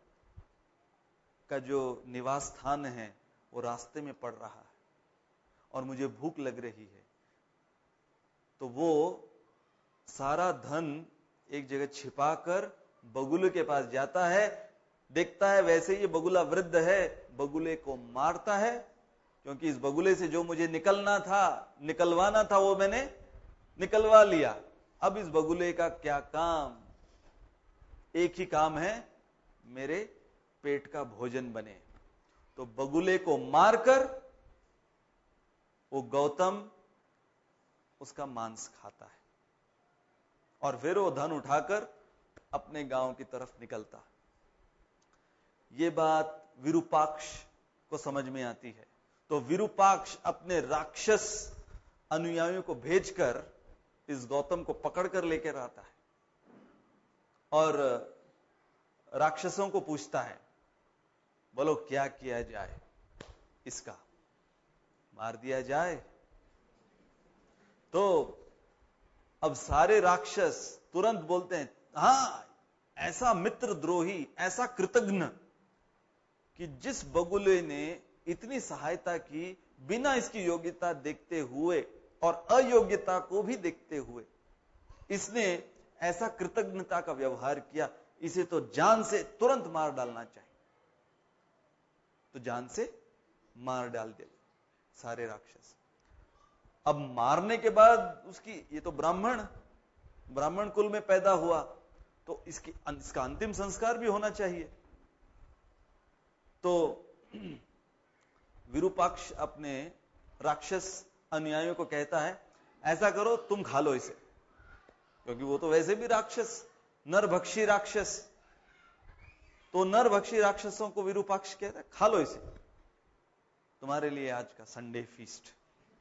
का जो निवास स्थान है वो रास्ते में पड़ रहा है और मुझे भूख लग रही है। तो वो सारा धन एक जगह छिपाकर बगुले के पास जाता है, देखता है वैसे ये बगुला वृद्ध है, बगुले को मारता है, क्योंकि इस बगुले से जो मुझे निकलना था, निकलवाना था, वो मैंने निकलवा लिया। अब इस बगुले का क्या काम, एक ही काम है, मेरे पेट का भोजन बने। तो बगुले को मारकर वो गौतम उसका मांस खाता है और फिर वो धन उठाकर अपने गांव की तरफ निकलता। ये बात विरूपाक्ष को समझ में आती है। तो विरूपाक्ष अपने राक्षस अनुयायियों को भेजकर इस गौतम को पकड़कर लेकर आता है और राक्षसों को पूछता है, बोलो क्या किया जाए, इसका मार दिया जाए। तो अब सारे राक्षस तुरंत बोलते हैं, हां, ऐसा मित्रद्रोही, ऐसा कृतघ्न कि जिस बगुले ने इतनी सहायता की बिना इसकी योग्यता देखते हुए और अयोग्यता को भी देखते हुए, इसने ऐसा कृतज्ञता का व्यवहार किया, इसे तो जान से तुरंत मार डालना चाहिए। तो जान से मार डाल दे सारे राक्षस। अब मारने के बाद उसकी, ये तो ब्राह्मण ब्राह्मण कुल में पैदा हुआ, तो इसकी इसका अंतिम संस्कार भी होना चाहिए। तो विरूपाक्ष अपने राक्षस अनुयायियों को कहता है, ऐसा करो, तुम खा लो इसे, क्योंकि वो तो वैसे भी राक्षस, नरभक्षी राक्षस। तो नरभक्षी राक्षसों को विरूपाक्ष कहता है, खा लो इसे, तुम्हारे लिए आज का संडे फीस्ट।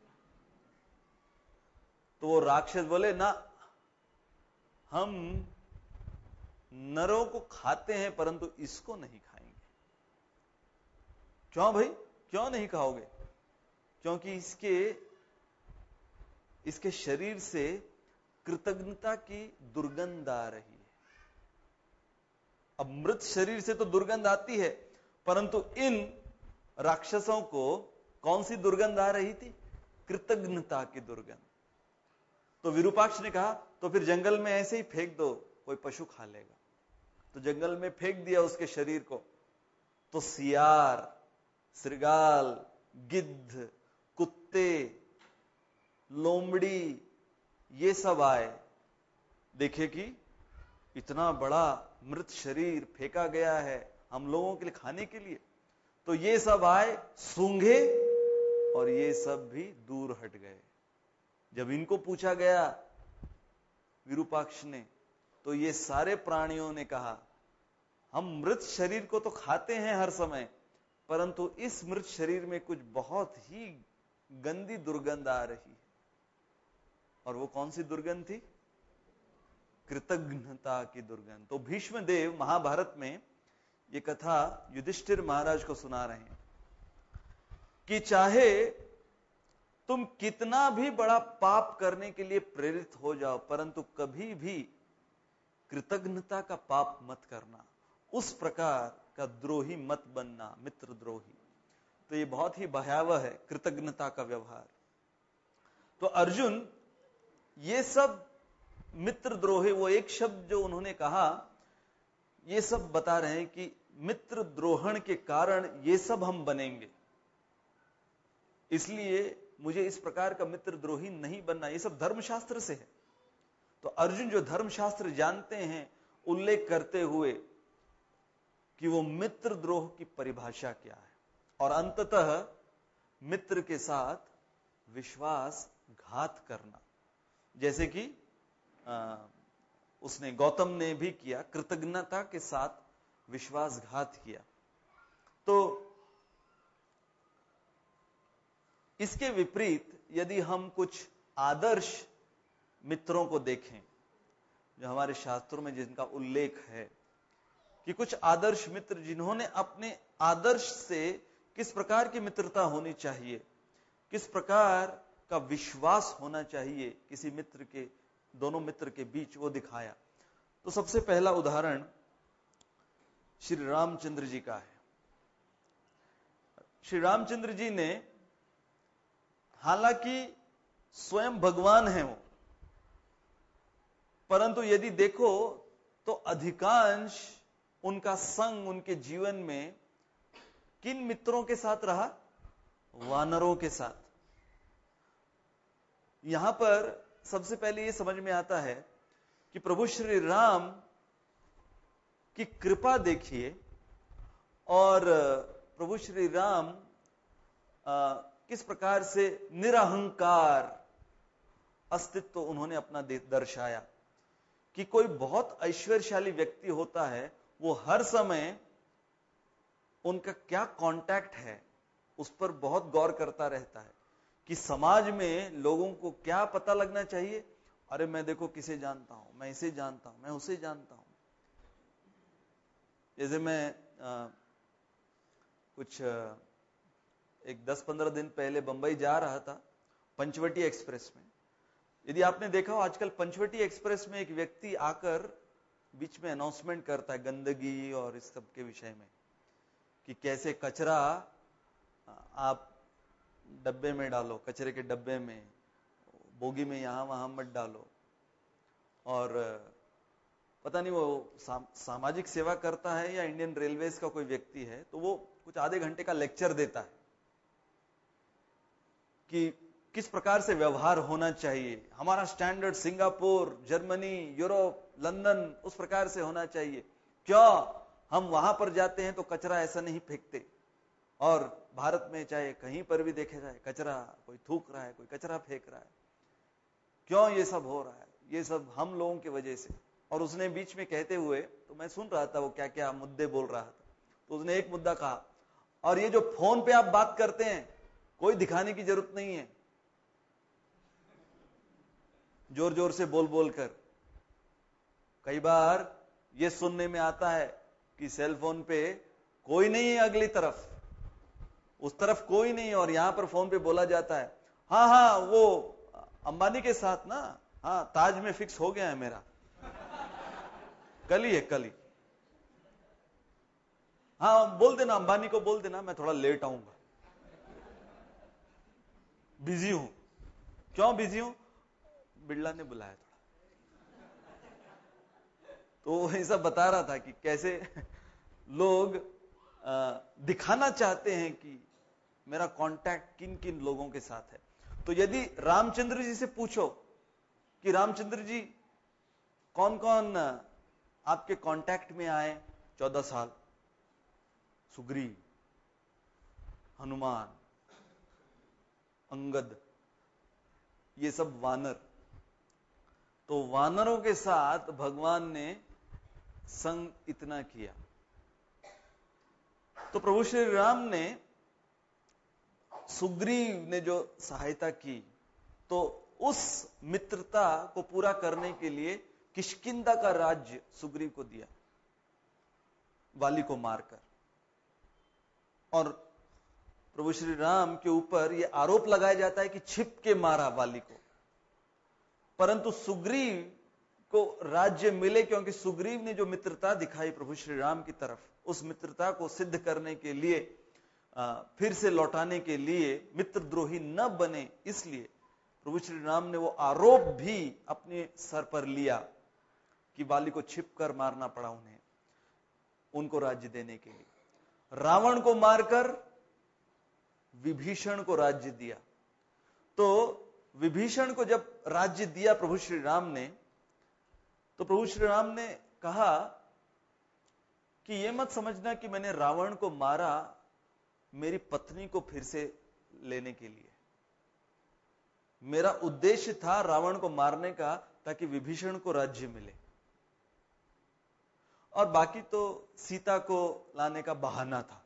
तो वो राक्षस बोले, ना, हम नरों को खाते हैं परंतु इसको नहीं खाएंगे। क्यों भाई, क्यों नहीं खाओगे? क्योंकि इसके इसके शरीर से कृतज्ञता की दुर्गंध आ रही है। अब मृत शरीर से तो दुर्गंध आती है, परंतु इन राक्षसों को कौन सी दुर्गंध आ रही थी? कृतज्ञता की दुर्गंध। तो विरूपाक्ष ने कहा, तो फिर जंगल में ऐसे ही फेंक दो, कोई पशु खा लेगा। तो जंगल में फेंक दिया उसके शरीर को। तो सियार, श्रृगाल, गिद्ध, कुत्ते, लोमड़ी, ये सब आए, देखे कि इतना बड़ा मृत शरीर फेंका गया है हम लोगों के लिए खाने के लिए। तो ये सब आए, सूंघे, और ये सब भी दूर हट गए। जब इनको पूछा गया विरूपाक्ष ने, तो ये सारे प्राणियों ने कहा, हम मृत शरीर को तो खाते हैं हर समय, परंतु इस मृत शरीर में कुछ बहुत ही गंदी दुर्गंध आ रही है। और वो कौन सी दुर्गंध थी? कृतज्ञता की दुर्गंध। तो भीष्म देव महाभारत में ये कथा युधिष्ठिर महाराज को सुना रहे हैं कि चाहे तुम कितना भी बड़ा पाप करने के लिए प्रेरित हो जाओ, परंतु कभी भी कृतज्ञता का पाप मत करना, उस प्रकार का द्रोही मत बनना, मित्र द्रोही। तो ये बहुत ही भयावह है, कृतज्ञता का व्यवहार। तो अर्जुन ये सब मित्र द्रोही, वो एक शब्द जो उन्होंने कहा, ये सब बता रहे हैं कि मित्र द्रोहण के कारण ये सब हम बनेंगे, इसलिए मुझे इस प्रकार का मित्र द्रोही नहीं बनना। ये सब धर्मशास्त्र से है। तो अर्जुन जो धर्मशास्त्र जानते हैं, उल्लेख करते हुए कि वो मित्र द्रोह की परिभाषा क्या है, और अंततः मित्र के साथ विश्वासघात करना, जैसे कि आ, उसने, गौतम ने भी किया, कृतज्ञता के साथ विश्वासघात किया। तो इसके विपरीत यदि हम कुछ आदर्श मित्रों को देखें, जो हमारे शास्त्रों में जिनका उल्लेख है कि कुछ आदर्श मित्र जिन्होंने अपने आदर्श से किस प्रकार की मित्रता होनी चाहिए, किस प्रकार का विश्वास होना चाहिए किसी मित्र के, दोनों मित्र के बीच, वो दिखाया। तो सबसे पहला उदाहरण श्री रामचंद्र जी का है। श्री रामचंद्र जी ने, हालांकि स्वयं भगवान हैं वो, परंतु यदि देखो तो अधिकांश उनका संग उनके जीवन में किन मित्रों के साथ रहा? वानरों के साथ। यहां पर सबसे पहले यह समझ में आता है कि प्रभु श्री राम की कृपा देखिए, और प्रभु श्री राम आ, किस प्रकार से निरहंकार अस्तित्व उन्होंने अपना दर्शाया। कि कोई बहुत ऐश्वर्यशाली व्यक्ति होता है, वो हर समय उनका क्या कांटेक्ट है उस पर बहुत गौर करता रहता है कि समाज में लोगों को क्या पता लगना चाहिए। अरे मैं देखो किसे जानता हूं, मैं इसे जानता हूं, मैं उसे जानता हूं। जैसे मैं आ, कुछ आ, एक दस पंद्रह दिन पहले बंबई जा रहा था पंचवटी एक्सप्रेस में। यदि आपने देखा हो, आजकल पंचवटी एक्सप्रेस में एक व्यक्ति आकर बीच में अनाउंसमेंट करता है गंदगी और इस सब के विषय में, कि कैसे कचरा आप डब्बे में डालो, कचरे के डब्बे में, बोगी में यहां वहां मत डालो। और पता नहीं वो सा, सामाजिक सेवा करता है या इंडियन रेलवेज का कोई व्यक्ति है, तो वो कुछ आधे घंटे का लेक्चर देता है कि किस प्रकार से व्यवहार होना चाहिए, हमारा standard Singapore, Germany, Europe, London उस प्रकार से होना चाहिए। क्यों हम वहां पर जाते हैं तो कचरा ऐसा नहीं फेंकते, और भारत में चाहे कहीं पर भी देखे जाए कचरा, कोई थूक रहा है, कोई कचरा फेंक रहा है। क्यों ये सब हो रहा है? ये सब हम लोगों की वजह से। और उसने बीच में कहते हुए, तो मैं सुन रहा था वो क्या क्या मुद्दे बोल रहा था, तो उसने एक मुद्दा कहा, और ये जो फोन पे आप बात करते हैं, कोई दिखाने की जरूरत नहीं है, जोर जोर से बोल बोल कर। कई बार ये सुनने में आता है कि सेल फोन पे कोई नहीं है, अगली तरफ उस तरफ कोई नहीं है, और यहां पर फोन पे बोला जाता है, हाँ हाँ वो अंबानी के साथ ना, हाँ ताज में फिक्स हो गया है मेरा, कल ही है कल ही। हाँ बोल देना, अंबानी को बोल देना मैं थोड़ा लेट आऊंगा, बिजी हूं। क्यों बिजी हूं? बिड़ला ने बुलाया थोड़ा। तो ऐसा बता रहा था कि कैसे लोग आ, दिखाना चाहते हैं कि मेरा कांटेक्ट किन किन लोगों के साथ है। तो यदि रामचंद्र जी से पूछो कि रामचंद्र जी कौन कौन आपके कांटेक्ट में आए चौदह साल, सुग्रीव, हनुमान, अंगद, ये सब वानर। तो वानरों के साथ भगवान ने संग इतना किया। तो प्रभु श्री राम ने, सुग्रीव ने जो सहायता की, तो उस मित्रता को पूरा करने के लिए किष्किंधा का राज्य सुग्रीव को दिया, वाली को मारकर। और प्रभु श्री राम के ऊपर यह आरोप लगाया जाता है कि छिप के मारा वाली को, परंतु सुग्रीव को राज्य मिले क्योंकि सुग्रीव ने जो मित्रता दिखाई प्रभु श्री राम की तरफ, उस मित्रता को सिद्ध करने के लिए, फिर से लौटाने के लिए, मित्रद्रोही न बने, इसलिए प्रभु श्री राम ने वो आरोप भी अपने सर पर लिया कि वाली को छिप कर मारना पड़ा उन्हें, उनको राज्य देने के लिए। रावण को मारकर विभीषण को राज्य दिया। तो विभीषण को जब राज्य दिया प्रभु श्री राम ने, तो प्रभु श्री राम ने कहा कि यह मत समझना कि मैंने रावण को मारा मेरी पत्नी को फिर से लेने के लिए। मेरा उद्देश्य था रावण को मारने का ताकि विभीषण को राज्य मिले, और बाकी तो सीता को लाने का बहाना था।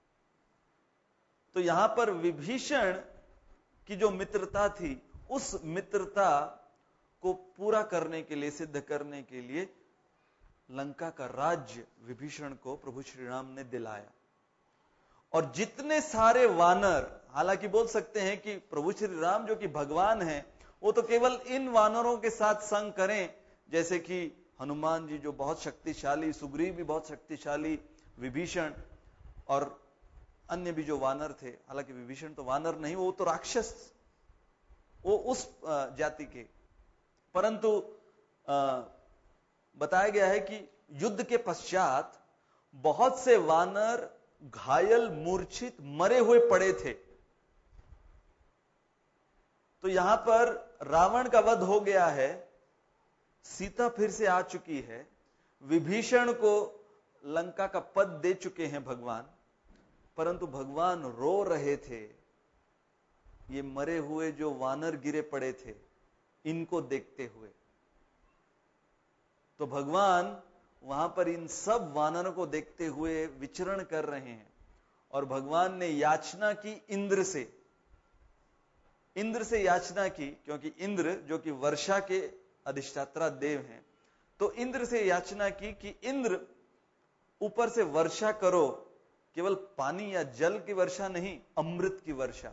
तो यहां पर विभीषण की जो मित्रता थी, उस मित्रता को पूरा करने के लिए, सिद्ध करने के लिए लंका का राज्य विभीषण को प्रभु श्री राम ने दिलाया। और जितने सारे वानर, हालांकि बोल सकते हैं कि प्रभु श्री राम जो कि भगवान हैं, वो तो केवल इन वानरों के साथ संग करें, जैसे कि हनुमान जी जो बहुत शक्तिशाली, सुग्रीव भी बहुत शक्तिशाली, विभीषण और अन्य भी जो वानर थे, हालांकि विभीषण तो वानर नहीं, वो तो राक्षस, वो उस जाति के। परंतु बताया गया है कि युद्ध के पश्चात बहुत से वानर घायल, मूर्छित, मरे हुए पड़े थे। तो यहां पर रावण का वध हो गया है, सीता फिर से आ चुकी है, विभीषण को लंका का पद दे चुके हैं भगवान, परंतु भगवान रो रहे थे ये मरे हुए जो वानर गिरे पड़े थे, इनको देखते हुए। तो भगवान वहां पर इन सब वानरों को देखते हुए विचरण कर रहे हैं, और भगवान ने याचना की इंद्र से, इंद्र से याचना की, क्योंकि इंद्र जो कि वर्षा के अधिष्ठाता देव हैं, तो इंद्र से याचना की कि इंद्र ऊपर से वर्षा करो, केवल पानी या जल की वर्षा नहीं, अमृत की वर्षा।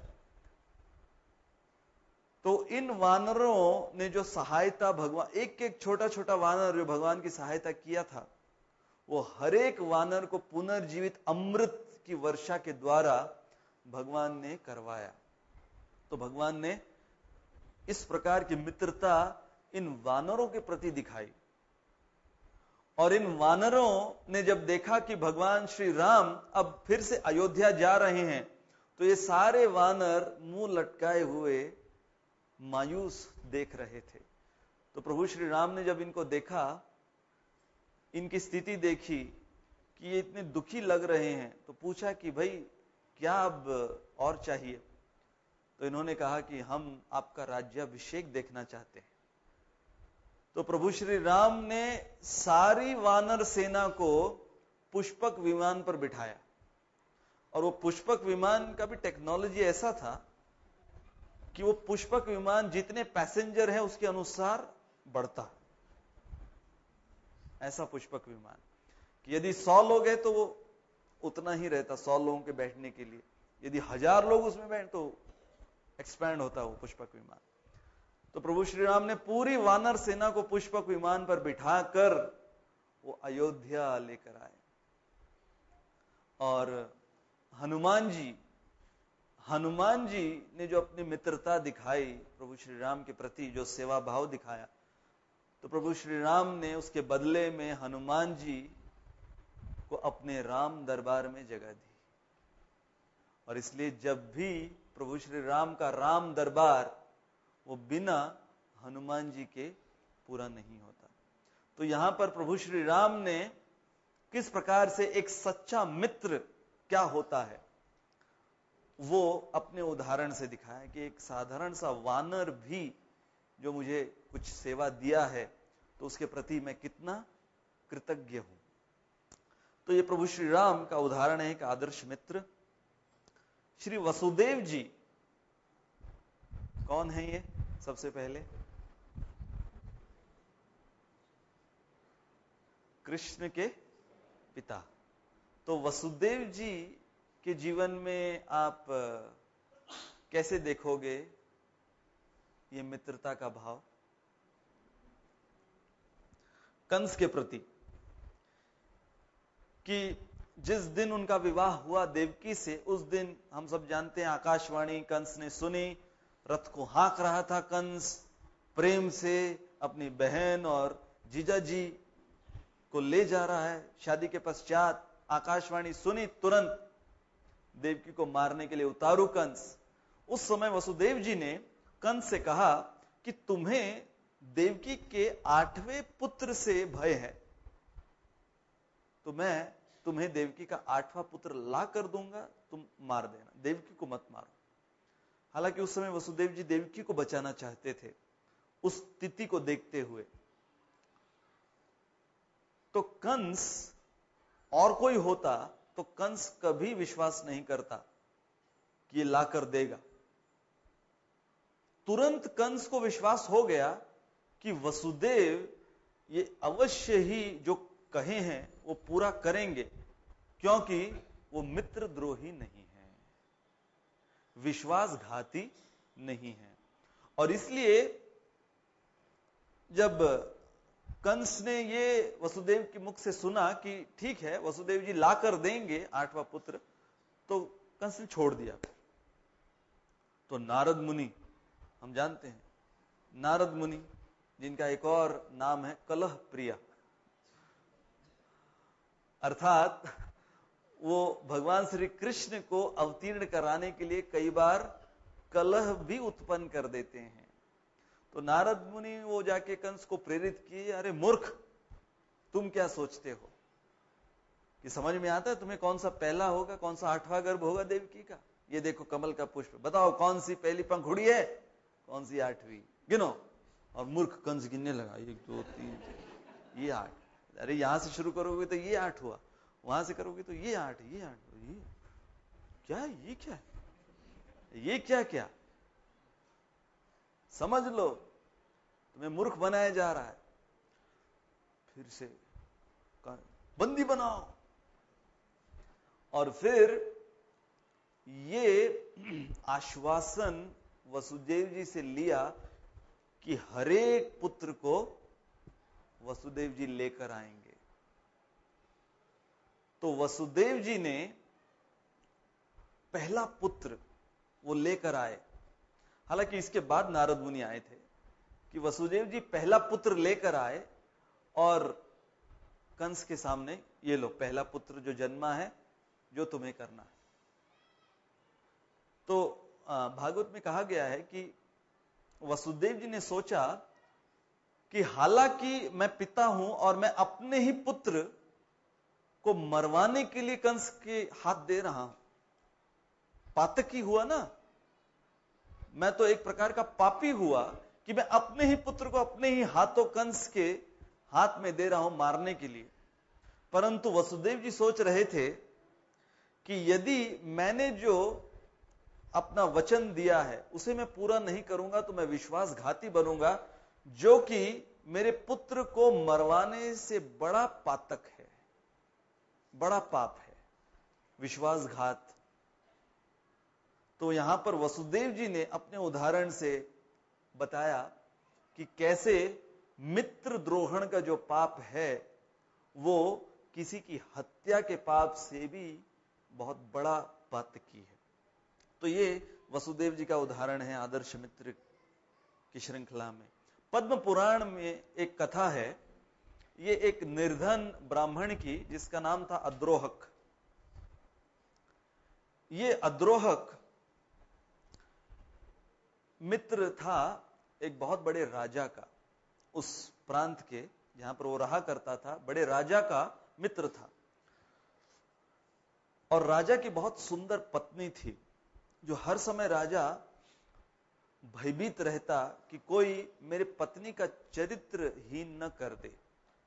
तो इन वानरों ने जो सहायता भगवान, एक एक छोटा छोटा वानर जो भगवान की सहायता किया था, वो हर एक वानर को पुनर्जीवित अमृत की वर्षा के द्वारा भगवान ने करवाया। तो भगवान ने इस प्रकार की मित्रता इन वानरों के प्रति दिखाई। और इन वानरों ने जब देखा कि भगवान श्री राम अब फिर से अयोध्या जा रहे हैं, तो ये सारे वानर मुंह लटकाए हुए मायूस देख रहे थे। तो प्रभु श्री राम ने जब इनको देखा, इनकी स्थिति देखी कि ये इतने दुखी लग रहे हैं, तो पूछा कि भाई क्या अब और चाहिए? तो इन्होंने कहा कि हम आपका राज्याभिषेक देखना चाहते हैं। तो प्रभु श्री राम ने सारी वानर सेना को पुष्पक विमान पर बिठाया। और वो पुष्पक विमान का भी टेक्नोलॉजी ऐसा था कि वो पुष्पक विमान जितने पैसेंजर हैं उसके अनुसार बढ़ता, ऐसा पुष्पक विमान कि यदि सौ लोग हैं तो वो उतना ही रहता, सौ लोगों के बैठने के लिए। यदि हजार लोग उसमें बैठ तो एक्सपैंड होता वो पुष्पक विमान। तो प्रभु श्री राम ने पूरी वानर सेना को पुष्पक विमान पर बिठाकर वो अयोध्या लेकर आए। और हनुमान जी हनुमान जी ने जो अपनी मित्रता दिखाई प्रभु श्री राम के प्रति, जो सेवा भाव दिखाया, तो प्रभु श्री राम ने उसके बदले में हनुमान जी को अपने राम दरबार में जगह दी। और इसलिए जब भी प्रभु श्री राम का राम दरबार वो बिना हनुमान जी के पूरा नहीं होता। तो यहां पर प्रभु श्री राम ने किस प्रकार से एक सच्चा मित्र क्या होता है वो अपने उदाहरण से दिखाया कि एक साधारण सा वानर भी जो मुझे कुछ सेवा दिया है तो उसके प्रति मैं कितना कृतज्ञ हूं। तो ये प्रभु श्री राम का उदाहरण है, एक आदर्श मित्र। श्री वसुदेव जी कौन है? ये सबसे पहले कृष्ण के पिता। तो वसुदेव जी के जीवन में आप कैसे देखोगे ये मित्रता का भाव कंस के प्रति? कि जिस दिन उनका विवाह हुआ देवकी से, उस दिन हम सब जानते हैं आकाशवाणी कंस ने सुनी, रथ को हाँक रहा था कंस प्रेम से, अपनी बहन और जीजा जी को ले जा रहा है। शादी के पश्चात आकाशवाणी सुनी, तुरंत देवकी को मारने के लिए उतारू कंस। उस समय वसुदेव जी ने कंस से कहा कि तुम्हें देवकी के आठवें पुत्र से भय है, तो मैं तुम्हें देवकी का आठवां पुत्र ला कर दूंगा, तुम मार देना, देवकी को मत मारो। हालांकि उस समय वसुदेव जी देवकी को बचाना चाहते थे उस स्थिति को देखते हुए। तो कंस और कोई होता तो कंस कभी विश्वास नहीं करता कि ये ला कर देगा। तुरंत कंस को विश्वास हो गया कि वसुदेव ये अवश्य ही जो कहे हैं वो पूरा करेंगे, क्योंकि वो मित्रद्रोही नहीं है, विश्वासघाती नहीं है। और इसलिए जब कंस ने ये वसुदेव के मुख से सुना कि ठीक है वसुदेव जी ला कर देंगे आठवां पुत्र, तो कंस ने छोड़ दिया। तो नारद मुनि, हम जानते हैं नारद मुनि, जिनका एक और नाम है कलह प्रिया, अर्थात वो भगवान श्री कृष्ण को अवतीर्ण कराने के लिए कई बार कलह भी उत्पन्न कर देते हैं। तो नारद मुनि वो जाके कंस को प्रेरित किए, अरे मूर्ख, तुम क्या सोचते हो कि समझ में आता है तुम्हें कौन सा पहला होगा, कौन सा आठवां गर्भ होगा देवकी का? ये देखो कमल का पुष्प, बताओ कौन सी पहली पंखुड़ी है, कौन सी आठवीं, गिनो। और मूर्ख कंस गिनने लगा, एक दो तीन ये आठ, अरे यहां से शुरू करोगे तो ये आठ हुआ, वहां से करोगे तो ये आठ, ये आठ, ये क्या, ये क्या, ये क्या क्या, समझ लो तुम्हें मूर्ख बनाया जा रहा है। फिर से बंदी बनाओ, और फिर ये आश्वासन वसुदेव जी से लिया कि हरेक पुत्र को वसुदेव जी लेकर आएंगे। तो वसुदेव जी ने पहला पुत्र वो लेकर आए। हालांकि इसके बाद नारद मुनि आए थे कि वसुदेव जी पहला पुत्र लेकर आए और कंस के सामने, ये लो पहला पुत्र जो जन्मा है, जो तुम्हें करना है। तो भागवत में कहा गया है कि वसुदेव जी ने सोचा कि हालांकि मैं पिता हूं और मैं अपने ही पुत्र को मरवाने के लिए कंस के हाथ दे रहा हूं, पातकी हुआ ना, मैं तो एक प्रकार का पापी हुआ कि मैं अपने ही पुत्र को अपने ही हाथों कंस के हाथ में दे रहा हूं मारने के लिए। परंतु वसुदेव जी सोच रहे थे कि यदि मैंने जो अपना वचन दिया है उसे मैं पूरा नहीं करूंगा तो मैं विश्वासघाती बनूंगा, जो कि मेरे पुत्र को मरवाने से बड़ा पातक है, बड़ा पाप है, विश्वासघात। तो यहां पर वसुदेव जी ने अपने उदाहरण से बताया कि कैसे मित्र द्रोहण का जो पाप है वो किसी की हत्या के पाप से भी बहुत बड़ा पातकी है। तो ये वसुदेव जी का उदाहरण है आदर्श मित्र की श्रृंखला में। पद्म पुराण में एक कथा है, ये एक निर्धन ब्राह्मण की, जिसका नाम था अद्रोहक। ये अद्रोहक मित्र था एक बहुत बड़े राजा का, उस प्रांत के जहां पर वो रहा करता था, बड़े राजा का मित्र था। और राजा की बहुत सुंदर पत्नी थी, जो हर समय राजा भयभीत रहता कि कोई मेरे पत्नी का चरित्र हीन न कर दे।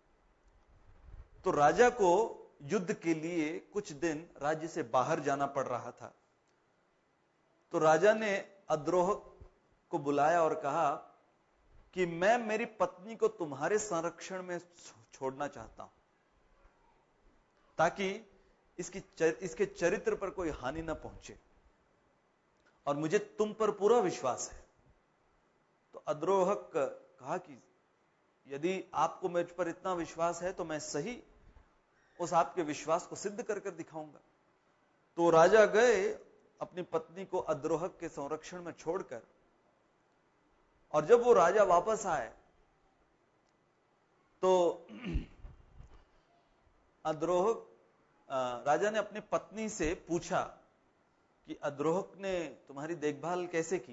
तो राजा को युद्ध के लिए कुछ दिन राज्य से बाहर जाना पड़ रहा था। तो राजा ने अद्रोहक को बुलाया और कहा कि मैं मेरी पत्नी को तुम्हारे संरक्षण में छोड़ना चाहता हूं, ताकि इसकी चर, इसके चरित्र पर कोई हानि न पहुंचे, और मुझे तुम पर पूरा विश्वास है। तो अद्रोहक कहा कि यदि आपको मुझ पर इतना विश्वास है तो मैं सही उस आपके विश्वास को सिद्ध कर कर दिखाऊंगा। तो राजा गए अपनी पत्नी को अद्रोहक के संरक्षण में छोड़कर, और जब वो राजा वापस आए तो अद्रोहक राजा ने अपनी पत्नी से पूछा कि अद्रोहक ने तुम्हारी देखभाल कैसे की।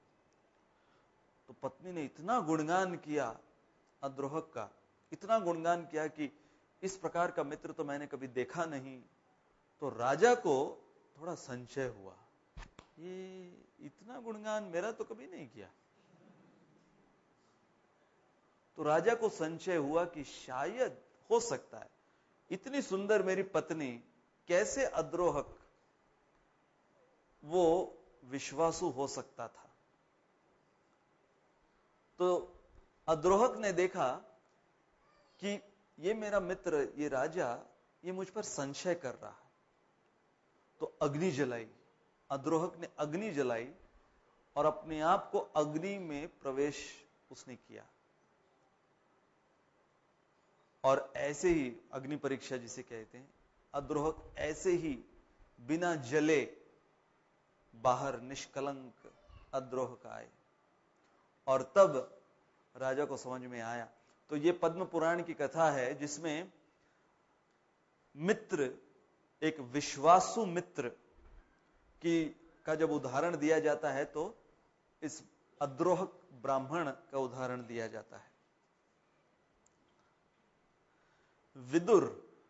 तो पत्नी ने इतना गुणगान किया अद्रोहक का, इतना गुणगान किया कि इस प्रकार का मित्र तो मैंने कभी देखा नहीं। तो राजा को थोड़ा संशय हुआ, ये इतना गुणगान मेरा तो कभी नहीं किया। तो राजा को संशय हुआ कि शायद हो सकता है इतनी सुंदर मेरी पत्नी, कैसे अद्रोहक वो विश्वासु हो सकता था। तो अद्रोहक ने देखा कि ये मेरा मित्र, ये राजा, ये मुझ पर संशय कर रहा है। तो अग्नि जलाई, अद्रोहक ने अग्नि जलाई और अपने आप को अग्नि में प्रवेश उसने किया। और ऐसे ही अग्नि परीक्षा जिसे कहते हैं, अद्रोहक ऐसे ही बिना जले बाहर निष्कलंक अद्रोहक आए, और तब राजा को समझ में आया। तो ये पद्म पुराण की कथा है जिसमें मित्र, एक विश्वासु मित्र की का जब उदाहरण दिया जाता है तो इस अद्रोहक ब्राह्मण का उदाहरण दिया जाता है। विदुर,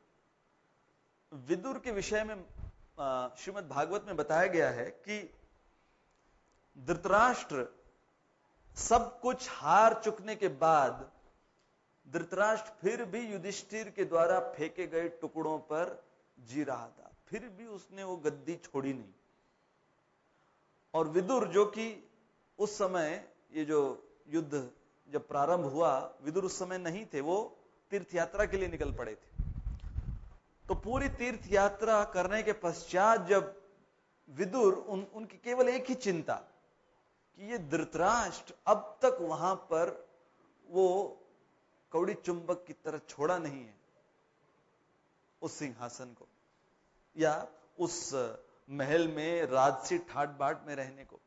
विदुर के विषय में श्रीमद् भागवत में बताया गया है कि धृतराष्ट्र सब कुछ हार चुकने के बाद धृतराष्ट्र फिर भी युधिष्ठिर के द्वारा फेंके गए टुकड़ों पर जी रहा था, फिर भी उसने वो गद्दी छोड़ी नहीं। और विदुर, जो कि उस समय ये जो युद्ध जब प्रारंभ हुआ, विदुर उस समय नहीं थे, वो तीर्थ यात्रा के लिए निकल पड़े थे। तो पूरी तीर्थ यात्रा करने के पश्चात जब विदुर उन, उनकी केवल एक ही चिंता कि ये धृतराष्ट्र अब तक वहां पर वो कौड़ी चुंबक की तरह छोड़ा नहीं है उस सिंहासन को या उस महल में राजसी ठाट बाट में रहने को।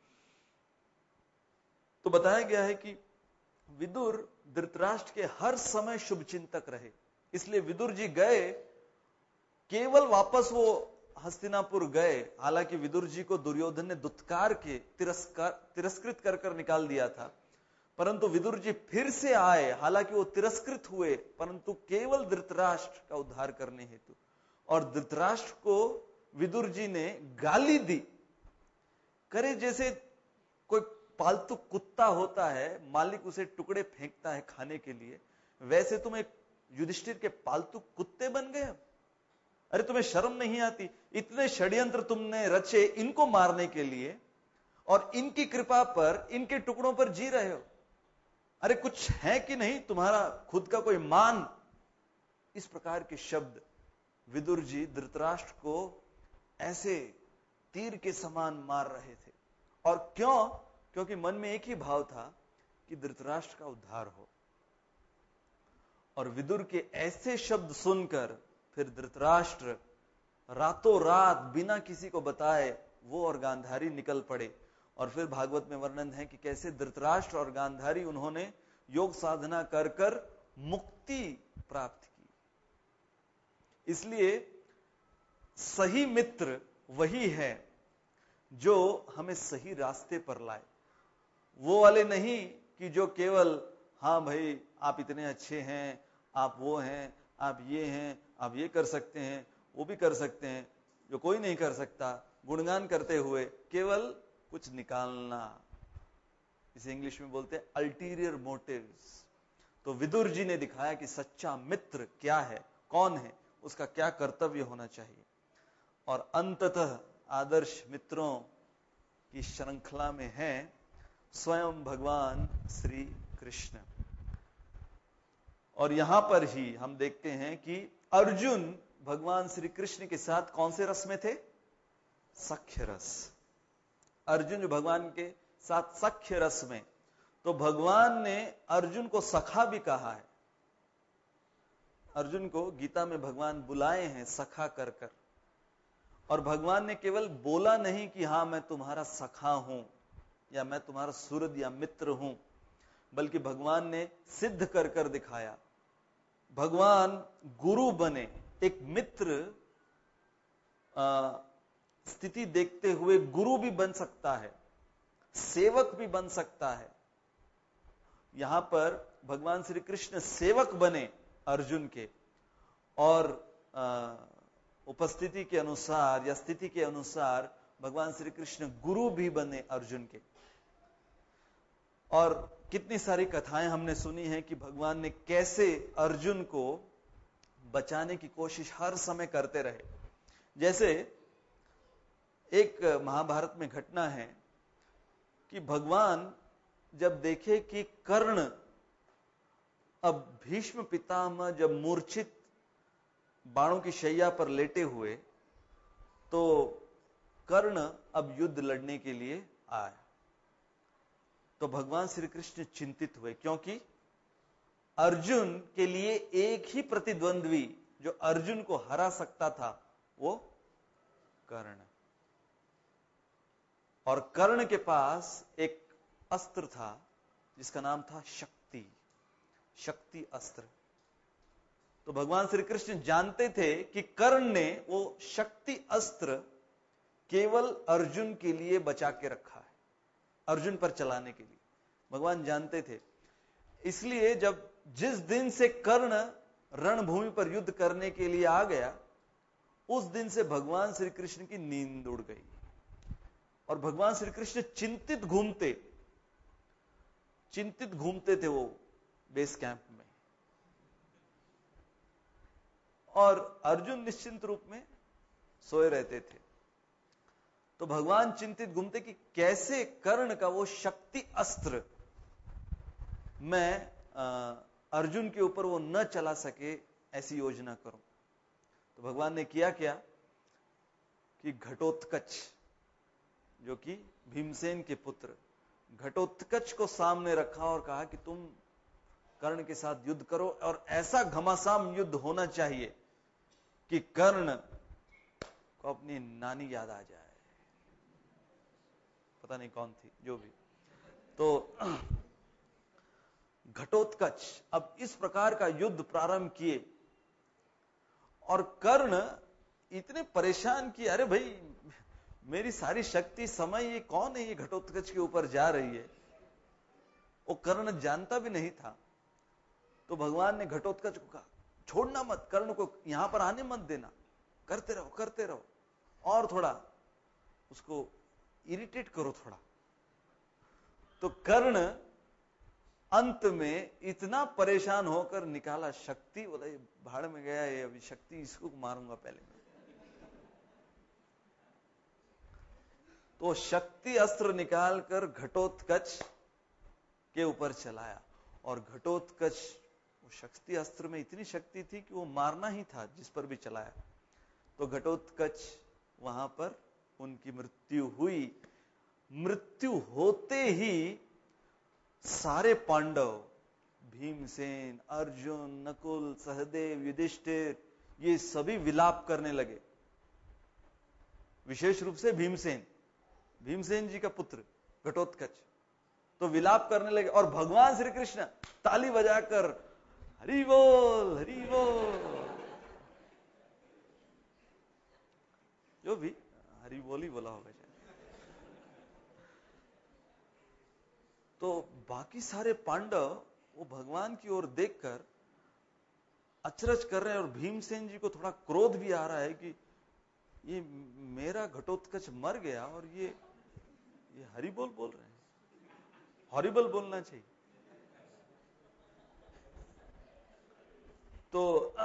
तो बताया गया है कि विदुर धृतराष्ट्र के हर समय शुभ चिंतक रहे, इसलिए विदुर जी गए, केवल वापस वो हस्तिनापुर गए। हालांकि विदुर जी को दुर्योधन ने दुत्कार के तिरस्कार तिरस्कृत कर कर निकाल दिया था, परंतु विदुर जी फिर से आए। हालांकि वो तिरस्कृत हुए, परंतु केवल धृतराष्ट्र का उद्धार करने हेतु। और धृतराष्ट्र को विदुर जी ने गाली दी, करे जैसे कोई पालतू कुत्ता होता है, मालिक उसे टुकड़े फेंकता है खाने के लिए, वैसे तुम एक युधिष्ठिर के पालतू कुत्ते बन गए। अरे तुम्हें शर्म नहीं आती? इतने षड्यंत्र तुमने रचे इनको मारने के लिए, और इनकी कृपा पर, इनके टुकड़ों पर जी रहे हो। अरे कुछ है कि नहीं तुम्हारा खुद का कोई मान? इस प्रकार के शब्द विदुर जी धृतराष्ट्र को ऐसे तीर के समान मार रहे थे। और क्यों? क्योंकि मन में एक ही भाव था कि धृतराष्ट्र का उद्धार हो। और विदुर के ऐसे शब्द सुनकर फिर धृतराष्ट्र रातों रात बिना किसी को बताए वो और गांधारी निकल पड़े। और फिर भागवत में वर्णन है कि कैसे धृतराष्ट्र और गांधारी उन्होंने योग साधना कर कर मुक्ति प्राप्त की। इसलिए सही मित्र वही है जो हमें सही रास्ते पर लाए, वो वाले नहीं कि जो केवल हाँ भाई आप इतने अच्छे हैं, आप वो हैं, आप ये हैं, आप ये कर सकते हैं, वो भी कर सकते हैं, जो कोई नहीं कर सकता, गुणगान करते हुए केवल कुछ निकालना। इसे इंग्लिश में बोलते हैं अल्टीरियर मोटिव्स। तो विदुर जी ने दिखाया कि सच्चा मित्र क्या है, कौन है, उसका क्या कर्तव्य होना चाहिए। और अंततः आदर्श मित्रों की श्रृंखला में है स्वयं भगवान श्री कृष्ण। और यहां पर ही हम देखते हैं कि अर्जुन भगवान श्री कृष्ण के साथ कौन से रस में थे? सख्य रस। अर्जुन जो भगवान के साथ सख्य रस में, तो भगवान ने अर्जुन को सखा भी कहा है। अर्जुन को गीता में भगवान बुलाए हैं सखा कर कर। और भगवान ने केवल बोला नहीं कि हां मैं तुम्हारा सखा हूं या मैं तुम्हारा सुहृद या मित्र हूं, बल्कि भगवान ने सिद्ध कर कर दिखाया। भगवान गुरु बने, एक मित्र स्थिति देखते हुए गुरु भी बन सकता है, सेवक भी बन सकता है। यहां पर भगवान श्री कृष्ण सेवक बने अर्जुन के, और आ, उपस्थिति के अनुसार या स्थिति के अनुसार भगवान श्री कृष्ण गुरु भी बने अर्जुन के। और कितनी सारी कथाएं हमने सुनी हैं कि भगवान ने कैसे अर्जुन को बचाने की कोशिश हर समय करते रहे। जैसे एक महाभारत में घटना है कि भगवान जब देखे कि कर्ण, अब भीष्म पितामह जब मूर्छित बाणों की शैया पर लेटे हुए, तो कर्ण अब युद्ध लड़ने के लिए आए। तो भगवान श्री कृष्ण चिंतित हुए, क्योंकि अर्जुन के लिए एक ही प्रतिद्वंद्वी जो अर्जुन को हरा सकता था वो कर्ण। और कर्ण के पास एक अस्त्र था जिसका नाम था शक्ति, शक्ति अस्त्र। तो भगवान श्री कृष्ण जानते थे कि कर्ण ने वो शक्ति अस्त्र केवल अर्जुन के लिए बचा के रखा है, अर्जुन पर चलाने के लिए भगवान जानते थे। इसलिए जब जिस दिन से कर्ण रणभूमि पर युद्ध करने के लिए आ गया, उस दिन से भगवान श्री कृष्ण की नींद उड़ गई और भगवान श्री कृष्ण चिंतित घूमते चिंतित घूमते थे वो बेस कैंप में, और अर्जुन निश्चिंत रूप में सोए रहते थे। तो भगवान चिंतित घूमते कि कैसे कर्ण का वो शक्ति अस्त्र मैं अर्जुन के ऊपर वो न चला सके, ऐसी योजना करूं। तो भगवान ने किया क्या कि घटोत्कच, जो कि भीमसेन के पुत्र, घटोत्कच को सामने रखा और कहा कि तुम कर्ण के साथ युद्ध करो, और ऐसा घमासान युद्ध होना चाहिए कि कर्ण को अपनी नानी याद आ जाए। पता नहीं कौन थी, जो भी। तो घटोत्कच अब इस प्रकार का युद्ध प्रारंभ किए, और कर्ण इतने परेशान किए, अरे भाई मेरी सारी शक्ति समय, ये कौन है ये घटोत्कच के ऊपर जा रही है। वो कर्ण जानता भी नहीं था। तो भगवान ने घटोत्कच को कहा छोड़ना मत, कर्ण को यहां पर आने मत देना, करते रहो करते रहो, और थोड़ा उसको इरिटेट करो थोड़ा। तो कर्ण अंत में इतना परेशान होकर निकाला शक्ति, बोला ये भाड़ में गया, ये अभी शक्ति, इसको मारूंगा पहले मैं। तो शक्ति अस्त्र निकालकर घटोत्कच के ऊपर चलाया, और घटोत्कच वो शक्ति अस्त्र में इतनी शक्ति थी कि वो मारना ही था जिस पर भी चलाया। तो घटोत्कच वहां पर उनकी मृत्यु हुई। मृत्यु होते ही सारे पांडव, भीमसेन, अर्जुन, नकुल, सहदेव, युधिष्ठिर, ये सभी विलाप करने लगे। विशेष रूप से भीमसेन, भीमसेन जी का पुत्र घटोत्कच तो विलाप करने लगे, और भगवान श्री कृष्ण ताली बजाकर हरि बोल हरि बोल, जो भी हरि बोल ही बोला होगा शायद। तो बाकी सारे पांडव वो भगवान की ओर देखकर अचरज कर रहे हैं, और भीमसेन जी को थोड़ा क्रोध भी आ रहा है कि ये मेरा घटोत्कच मर गया और ये ये हरि बोल बोल रहे हैं, हॉरिबल बोलना चाहिए। तो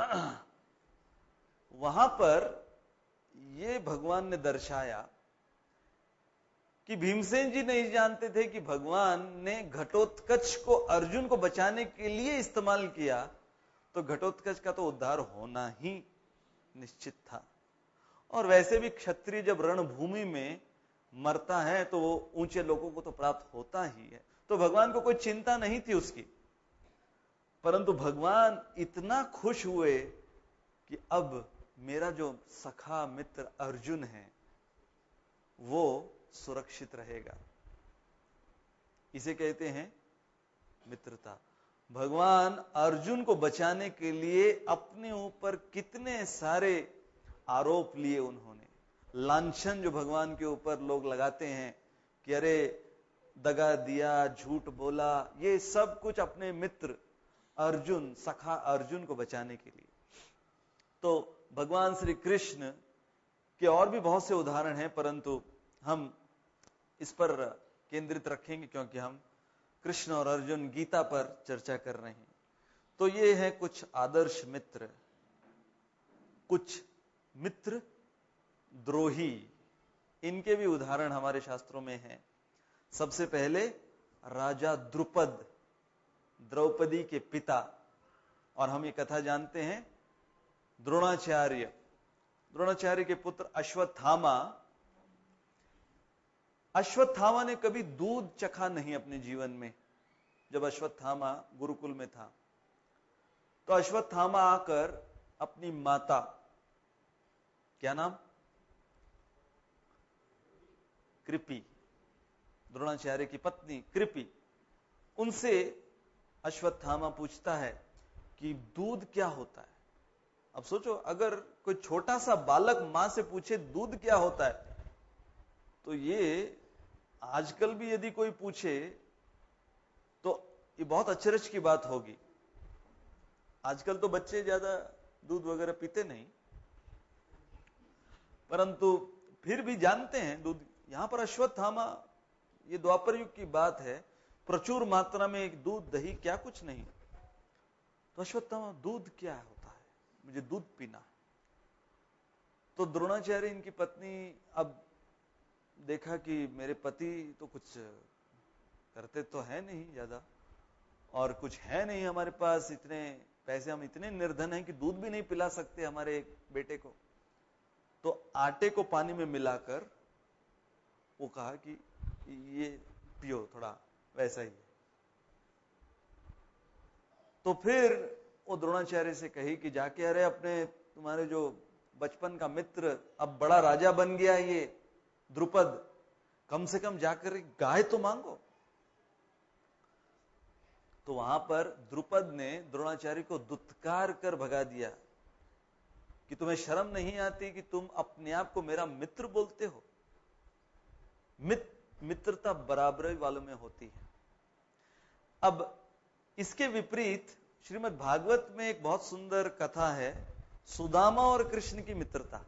वहां पर ये भगवान ने दर्शाया कि भीमसेन जी नहीं जानते थे कि भगवान ने घटोत्कच को अर्जुन को बचाने के लिए इस्तेमाल किया, तो घटोत्कच का तो उद्धार होना ही निश्चित था। और वैसे भी क्षत्रिय जब रणभूमि में मरता है तो वो ऊंचे लोगों को तो प्राप्त होता ही है, तो भगवान को कोई चिंता नहीं थी उसकी। परंतु भगवान इतना खुश हुए कि अब मेरा जो सखा मित्र अर्जुन है वो सुरक्षित रहेगा। इसे कहते हैं मित्रता। भगवान अर्जुन को बचाने के लिए अपने ऊपर कितने सारे आरोप लिए उन्होंने। लांछन जो भगवान के ऊपर लोग लगाते हैं कि अरे दगा दिया, झूठ बोला, ये सब कुछ अपने मित्र अर्जुन, सखा अर्जुन को बचाने के लिए। तो भगवान श्री कृष्ण के और भी बहुत से उदाहरण हैं, परंतु हम इस पर केंद्रित रखेंगे क्योंकि हम कृष्ण और अर्जुन गीता पर चर्चा कर रहे हैं। तो ये है कुछ आदर्श मित्र, कुछ मित्र द्रोही, इनके भी उदाहरण हमारे शास्त्रों में हैं। सबसे पहले राजा द्रुपद, द्रौपदी के पिता, और हम ये कथा जानते हैं द्रोणाचार्य, द्रोणाचार्य के पुत्र अश्वत्थामा। अश्वत्थामा ने कभी दूध चखा नहीं अपने जीवन में। जब अश्वत्थामा गुरुकुल में था तो अश्वत्थामा आकर अपनी माता, क्या नाम, कृपि, द्रोणाचार्य की पत्नी कृपि, उनसे अश्वत्थामा पूछता है कि दूध क्या होता है। अब सोचो, अगर कोई छोटा सा बालक मां से पूछे दूध क्या होता है, तो ये आजकल भी यदि कोई पूछे तो ये बहुत अचरज की बात होगी। आजकल तो बच्चे ज्यादा दूध वगैरह पीते नहीं, परंतु फिर भी जानते हैं दूध। यहां पर अश्वत्थामा, ये द्वापर युग की बात है, प्रचुर मात्रा में एक दूध दही क्या कुछ नहीं। तो अश्वत्थामा, दूध क्या होता है, मुझे दूध पीना है। तो द्रोणाचार्य, इनकी पत्नी, अब देखा कि मेरे पति तो कुछ करते तो है नहीं ज्यादा, और कुछ है नहीं हमारे पास, इतने पैसे हम इतने निर्धन हैं कि दूध भी नहीं पिला सकते हमारे बेटे को, तो आटे को पानी में मिलाकर वो कहा कि ये पियो, थोड़ा वैसा ही। तो फिर वो द्रोणाचार्य से कही कि जाके अरे अपने तुम्हारे जो बचपन का मित्र अब बड़ा राजा बन गया ये द्रुपद, कम से कम जाकर एक गाय तो मांगो। तो वहां पर द्रुपद ने द्रोणाचार्य को दुत्कार कर भगा दिया कि तुम्हें शर्म नहीं आती कि तुम अपने आप को मेरा मित्र बोलते हो। मित, मित्रता बराबरी वालों में होती है। अब इसके विपरीत श्रीमद् भागवत में एक बहुत सुंदर कथा है, सुदामा और कृष्ण की मित्रता।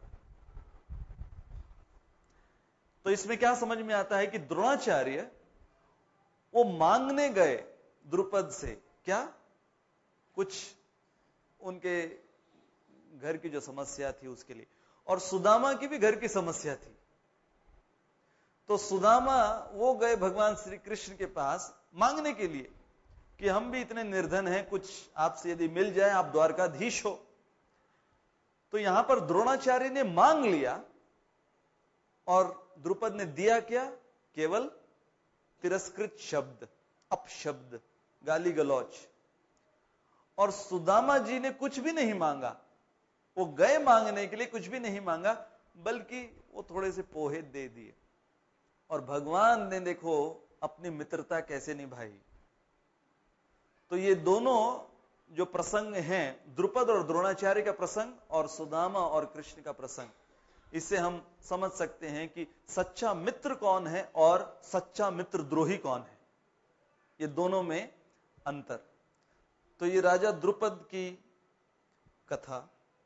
तो इसमें क्या समझ में आता है कि द्रोणाचार्य वो मांगने गए द्रुपद से, क्या कुछ उनके घर की जो समस्या थी उसके लिए, और सुदामा की भी घर की समस्या थी। तो सुदामा वो गए भगवान श्री कृष्ण के पास मांगने के लिए कि हम भी इतने निर्धन हैं, कुछ आपसे यदि मिल जाए, आप द्वारकाधीश हो। तो यहां पर द्रोणाचार्य ने मांग लिया और द्रुपद ने दिया क्या? केवल तिरस्कृत शब्द, अपशब्द, गाली गलौच। और सुदामा जी ने कुछ भी नहीं मांगा, वो गए मांगने के लिए, कुछ भी नहीं मांगा, बल्कि वो थोड़े से पोहे दे दिए। और भगवान ने देखो अपनी मित्रता कैसे निभाई। तो ये दोनों जो प्रसंग हैं, द्रुपद और द्रोणाचार्य का प्रसंग और सुदामा और कृष्ण का प्रसंग, इससे हम समझ सकते हैं कि सच्चा मित्र कौन है और सच्चा मित्र द्रोही कौन है, ये दोनों में अंतर। तो ये राजा द्रुपद की कथा,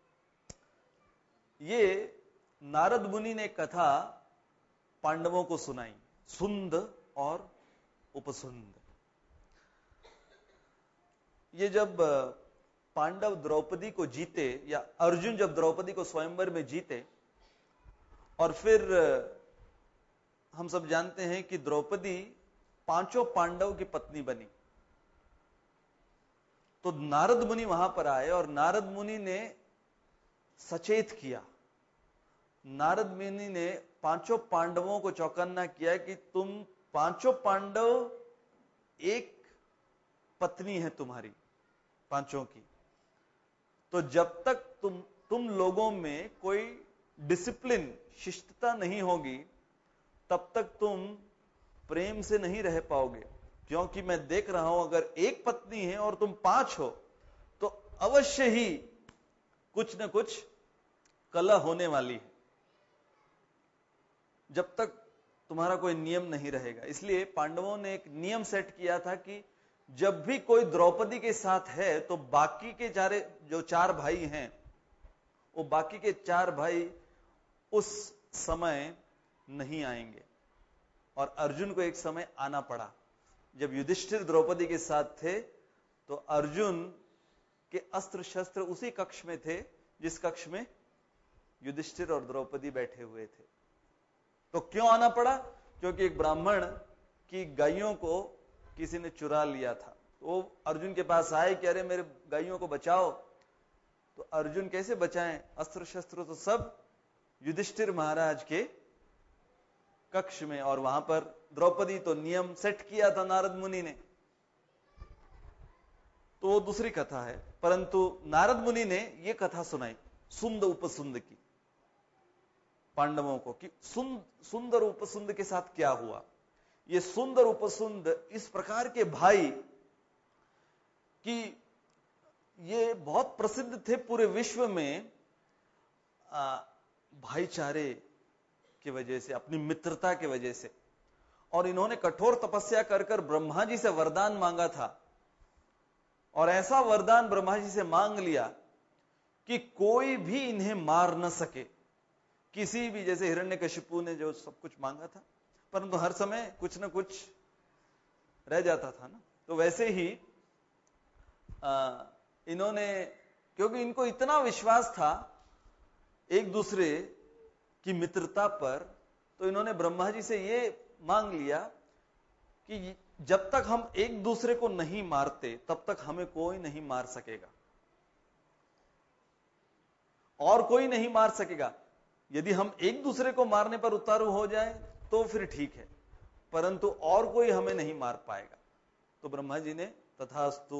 ये नारद मुनि ने कथा पांडवों को सुनाई, सुंद और उपसुंद। ये जब पांडव द्रौपदी को जीते, या अर्जुन जब द्रौपदी को स्वयंवर में जीते, और फिर हम सब जानते हैं कि द्रौपदी पांचों पांडव की पत्नी बनी। तो नारद मुनि वहां पर आए और नारद मुनि ने सचेत किया, नारद मुनि ने पांचों पांडवों को चौकन्ना किया कि तुम पांचों पांडव, एक पत्नी है तुम्हारी पांचों की, तो जब तक तुम तुम लोगों में कोई डिसिप्लिन, शिष्टता नहीं होगी, तब तक तुम प्रेम से नहीं रह पाओगे। क्योंकि मैं देख रहा हूं, अगर एक पत्नी है और तुम पांच हो, तो अवश्य ही कुछ न कुछ कलह होने वाली है, जब तक तुम्हारा कोई नियम नहीं रहेगा। इसलिए पांडवों ने एक नियम सेट किया था कि जब भी कोई द्रौपदी के साथ है, तो बाकी के चारे जो चार भाई हैं, वो बाकी के चार भाई उस समय नहीं आएंगे। और अर्जुन को एक समय आना पड़ा। जब युधिष्ठिर द्रौपदी के साथ थे, तो अर्जुन के अस्त्र शस्त्र उसी कक्ष में थे जिस कक्ष में युधिष्ठिर और द्रौपदी बैठे हुए थे। तो क्यों आना पड़ा? क्योंकि एक ब्राह्मण की गायों को किसी ने चुरा लिया था। तो वो अर्जुन के पास आए कि अरे मेरे गायों को बचाओ। तो अर्जुन कैसे बचाएं? अस्त्र शस्त्र तो सब युधिष्ठिर महाराज के कक्ष में, और वहां पर द्रौपदी, तो नियम सेट किया था नारद मुनि ने। तो वो दूसरी कथा है, परंतु नारद मुनि ने ये कथा सुनाई सुंद उपसुंद की पांडवों को, कि सुंद सुंदर उपसुंद के साथ क्या हुआ। ये सुंदर उपसुंद इस प्रकार के भाई कि ये बहुत प्रसिद्ध थे पूरे विश्व में भाईचारे की वजह से, अपनी मित्रता की वजह से। और इन्होंने कठोर तपस्या कर कर ब्रह्मा जी से वरदान मांगा था, और ऐसा वरदान ब्रह्मा जी से मांग लिया कि कोई भी इन्हें मार न सके। किसी भी, जैसे हिरण्यकशिपु ने जो सब कुछ मांगा था, परंतु हर समय कुछ न कुछ रह जाता था ना, तो वैसे ही आ, इन्होंने, क्योंकि इनको इतना विश्वास था एक दूसरे की मित्रता पर, तो इन्होंने ब्रह्मा जी से ये मांग लिया कि जब तक हम एक दूसरे को नहीं मारते, तब तक हमें कोई नहीं मार सकेगा। और कोई नहीं मार सकेगा। यदि हम एक दूसरे को मारने पर उतारू हो जाए तो फिर ठीक है, परंतु और कोई हमें नहीं मार पाएगा। तो ब्रह्मा जी ने तथास्तु।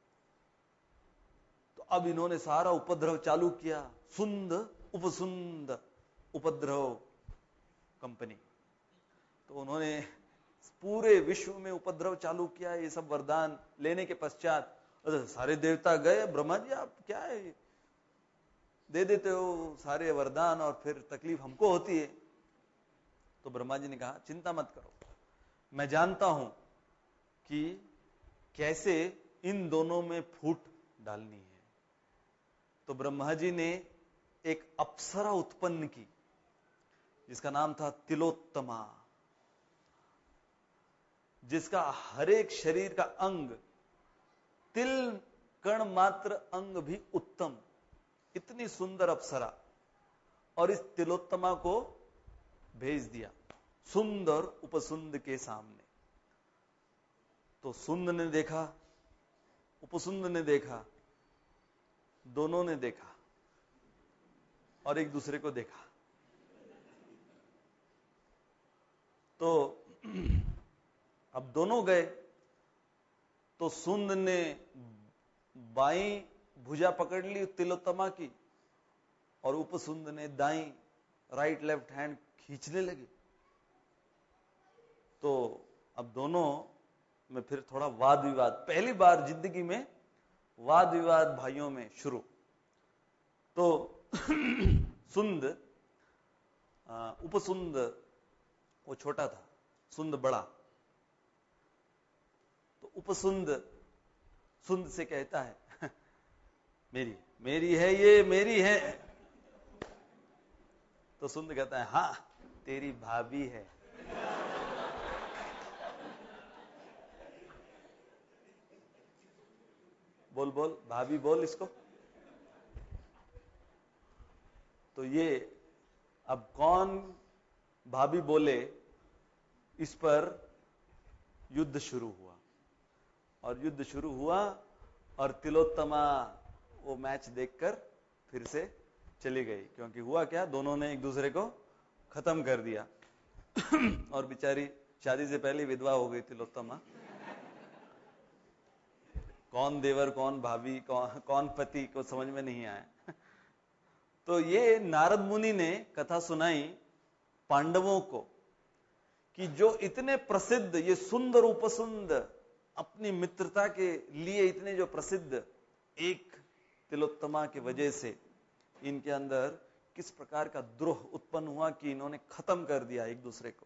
तो अब इन्होंने सारा उपद्रव चालू किया, सुंद उपसुंद उपद्रव कंपनी। तो उन्होंने पूरे विश्व में उपद्रव चालू किया। ये सब वरदान लेने के पश्चात सारे देवता गए, ब्रह्मा जी आप क्या है दे देते हो सारे वरदान और फिर तकलीफ हमको होती है। तो ब्रह्मा जी ने कहा चिंता मत करो, मैं जानता हूं कि कैसे इन दोनों में फूट डालनी है। तो ब्रह्मा जी ने एक अप्सरा उत्पन्न की जिसका नाम था तिलोत्तमा, जिसका हर एक शरीर का अंग तिल कण मात्र अंग भी उत्तम, इतनी सुंदर अप्सरा। और इस तिलोत्तमा को भेज दिया सुंदर उपसुंद के सामने। तो सुंद ने देखा, उपसुंद ने देखा, दोनों ने देखा और एक दूसरे को देखा। तो अब दोनों गए। तो सुंद ने बाईं भुजा पकड़ ली तिलोत्तमा की और उपसुंद ने दाईं राइट लेफ्ट हैंड खींचने लगे। तो अब दोनों में फिर थोड़ा वाद विवाद, पहली बार जिंदगी में वाद विवाद भाइयों में शुरू। तो सुंद, उपसुंद वो छोटा था, सुंद बड़ा। तो उपसुंद सुंद से कहता है मेरी मेरी है ये, मेरी है। तो सुंद कहता है हाँ तेरी भाभी है। बोल बोल भाभी बोल इसको। तो ये अब कौन भाभी बोले, इस पर युद्ध शुरू हुआ। और युद्ध शुरू हुआ और तिलोत्तमा वो मैच देखकर फिर से चली गई, क्योंकि हुआ क्या, दोनों ने एक दूसरे को खत्म कर दिया। और बेचारी शादी से पहले विधवा हो गई तिलोत्तमा। कौन देवर कौन भाभी कौन कौन पति को समझ में नहीं आया। तो ये नारद मुनि ने कथा सुनाई पांडवों को कि जो इतने प्रसिद्ध ये सुंदर उपसुंद अपनी मित्रता के लिए इतने जो प्रसिद्ध, एक तिलोत्तमा की वजह से इनके अंदर किस प्रकार का द्रोह उत्पन्न हुआ कि इन्होंने खत्म कर दिया एक दूसरे को।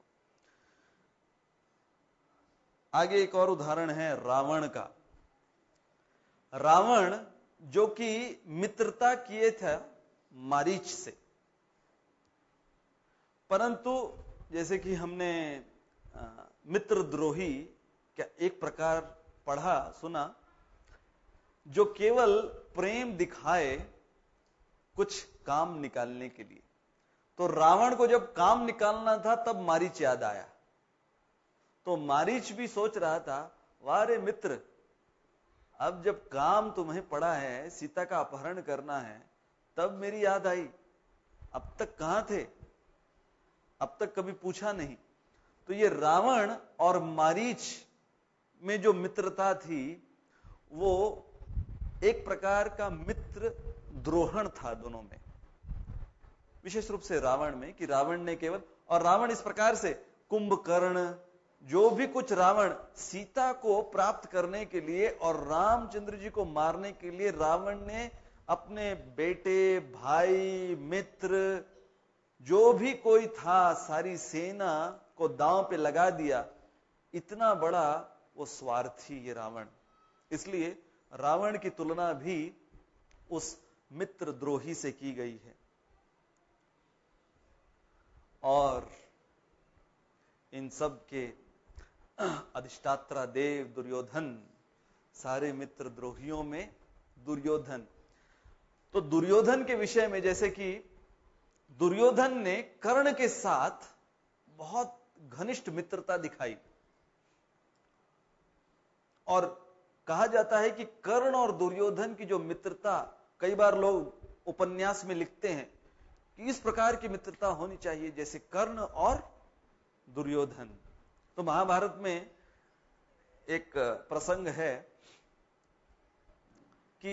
आगे एक और उदाहरण है रावण का। रावण जो कि मित्रता किए थे मारीच से, परंतु जैसे कि हमने मित्रद्रोही क्या एक प्रकार पढ़ा सुना, जो केवल प्रेम दिखाए कुछ काम निकालने के लिए। तो रावण को जब काम निकालना था तब मारीच याद आया। तो मारीच भी सोच रहा था वाह रे मित्र, अब जब काम तुम्हें पड़ा है, सीता का अपहरण करना है, तब मेरी याद आई, अब तक कहां थे, अब तक कभी पूछा नहीं। तो ये रावण और मारीच में जो मित्रता थी वो एक प्रकार का मित्र द्रोहण था दोनों में, विशेष रूप से रावण में, कि रावण ने केवल, और रावण इस प्रकार से कुंभकर्ण जो भी कुछ रावण सीता को प्राप्त करने के लिए और रामचंद्र जी को मारने के लिए रावण ने अपने बेटे, भाई, मित्र, जो भी कोई था, सारी सेना को दांव पे लगा दिया। इतना बड़ा वो स्वार्थी ये रावण। इसलिए रावण की तुलना भी उस मित्रद्रोही से की गई है। और इन सब के अधिष्ठात्रा देव दुर्योधन, सारे मित्रद्रोहियों में दुर्योधन। तो दुर्योधन के विषय में जैसे कि दुर्योधन ने कर्ण के साथ बहुत घनिष्ठ मित्रता दिखाई, और कहा जाता है कि कर्ण और दुर्योधन की जो मित्रता, कई बार लोग उपन्यास में लिखते हैं कि इस प्रकार की मित्रता होनी चाहिए जैसे कर्ण और दुर्योधन। तो महाभारत में एक प्रसंग है कि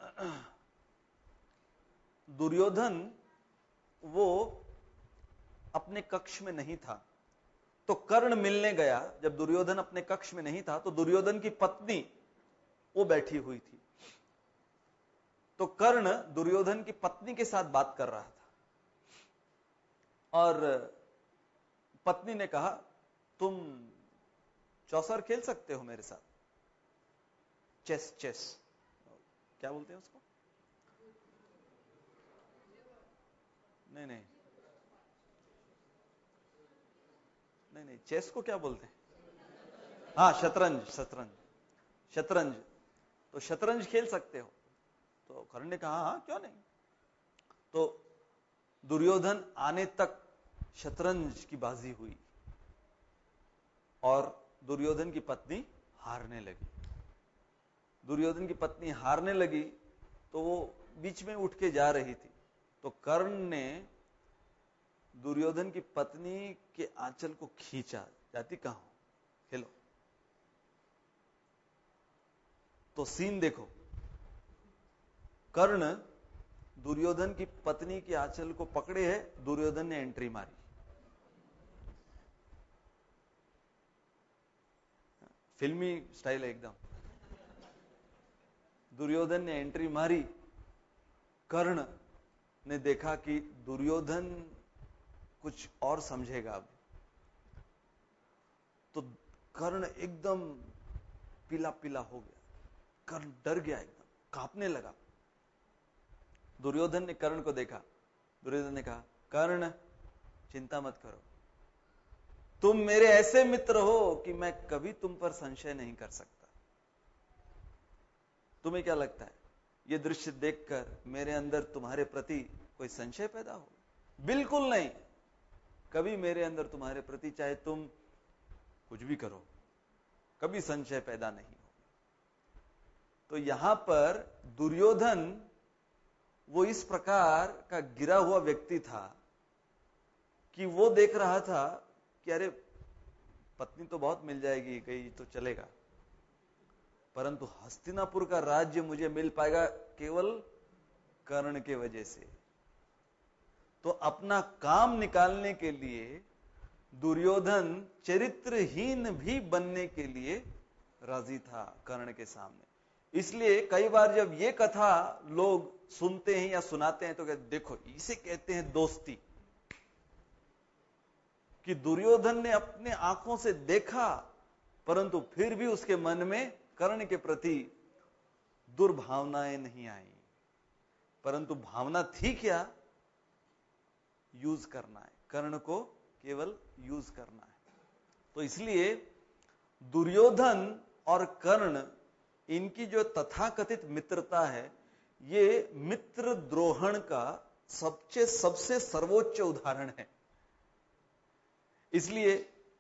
दुर्योधन वो अपने कक्ष में नहीं था, तो कर्ण मिलने गया। जब दुर्योधन अपने कक्ष में नहीं था तो दुर्योधन की पत्नी वो बैठी हुई थी, तो कर्ण दुर्योधन की पत्नी के साथ बात कर रहा था और पत्नी ने कहा, तुम चौसर खेल सकते हो मेरे साथ, चेस चेस क्या बोलते हैं उसको? नहीं नहीं नहीं नहीं चेस को क्या बोलते हैं? हाँ, शतरंज शतरंज शतरंज तो शतरंज खेल सकते हो। तो कर्ण ने कहा हाँ क्यों नहीं। तो दुर्योधन आने तक शतरंज की बाजी हुई और दुर्योधन की पत्नी हारने लगी। दुर्योधन की पत्नी हारने लगी तो वो बीच में उठ के जा रही थी, तो कर्ण ने दुर्योधन की पत्नी के आंचल को खींचा, जाती कहां हो, खेलो। तो सीन देखो, कर्ण दुर्योधन की पत्नी के आंचल को पकड़े है, दुर्योधन ने एंट्री मारी। फिल्मी स्टाइल है एकदम। दुर्योधन ने एंट्री मारी, कर्ण ने देखा कि दुर्योधन कुछ और समझेगा अब, तो कर्ण एकदम पीला पीला हो गया। कर्ण डर गया, एकदम कांपने लगा। दुर्योधन ने कर्ण को देखा, दुर्योधन ने कहा, कर्ण चिंता मत करो, तुम मेरे ऐसे मित्र हो कि मैं कभी तुम पर संशय नहीं कर सकता। तुम्हें क्या लगता है यह दृश्य देखकर मेरे अंदर तुम्हारे प्रति कोई संशय पैदा हो? बिल्कुल नहीं, कभी मेरे अंदर तुम्हारे प्रति चाहे तुम कुछ भी करो, कभी संशय पैदा नहीं हो। तो यहां पर दुर्योधन वो इस प्रकार का गिरा हुआ व्यक्ति था कि वो देख रहा था कि अरे पत्नी तो बहुत मिल जाएगी, गई तो चलेगा, परंतु हस्तिनापुर का राज्य मुझे मिल पाएगा केवल कर्ण के वजह से। तो अपना काम निकालने के लिए दुर्योधन चरित्रहीन भी बनने के लिए राजी था कर्ण के सामने। इसलिए कई बार जब ये कथा लोग सुनते हैं या सुनाते हैं तो कहते देखो इसे कहते हैं दोस्ती, कि दुर्योधन ने अपने आंखों से देखा परंतु फिर भी उसके मन में कर्ण के प्रति दुर्भावनाएं नहीं आई, परंतु भावना थी क्या? यूज करना है, कर्ण को केवल यूज करना है। तो इसलिए दुर्योधन और कर्ण, इनकी जो तथाकथित मित्रता है, ये मित्र द्रोहण का सबसे सबसे सर्वोच्च उदाहरण है। इसलिए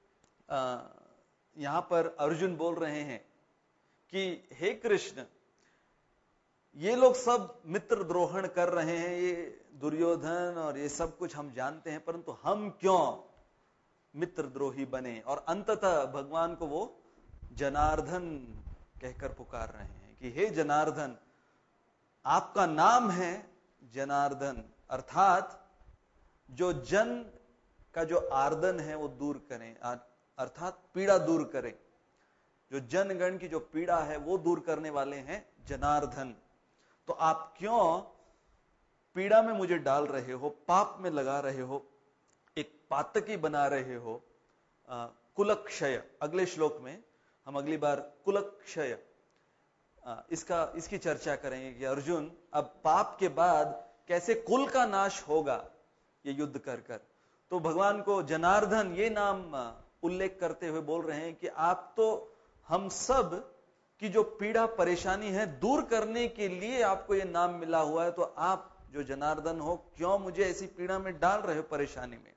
यहां पर अर्जुन बोल रहे हैं कि हे कृष्ण, ये लोग सब मित्र द्रोहण कर रहे हैं, ये दुर्योधन और ये सब कुछ हम जानते हैं, परंतु हम क्यों मित्रद्रोही बने? और अंततः भगवान को वो जनार्दन कहकर पुकार रहे हैं कि हे जनार्दन, आपका नाम है जनार्दन, अर्थात जो जन का जो आर्दन है वो दूर करें, अर्थात पीड़ा दूर करें। जो जनगण की जो पीड़ा है वो दूर करने वाले हैं जनार्दन। तो आप क्यों पीड़ा में मुझे डाल रहे हो, पाप में लगा रहे हो, एक पातकी बना रहे हो? कुलक्षय, अगले श्लोक में हम अगली बार कुलक्षय इसका इसकी चर्चा करेंगे कि अर्जुन अब पाप के बाद कैसे कुल का नाश होगा ये युद्ध कर कर। तो भगवान को जनार्दन ये नाम उल्लेख करते हुए बोल रहे हैं कि आप तो हम सब की जो पीड़ा परेशानी है दूर करने के लिए आपको ये नाम मिला हुआ है, तो आप जो जनार्दन हो क्यों मुझे ऐसी पीड़ा में डाल रहे हो, परेशानी में?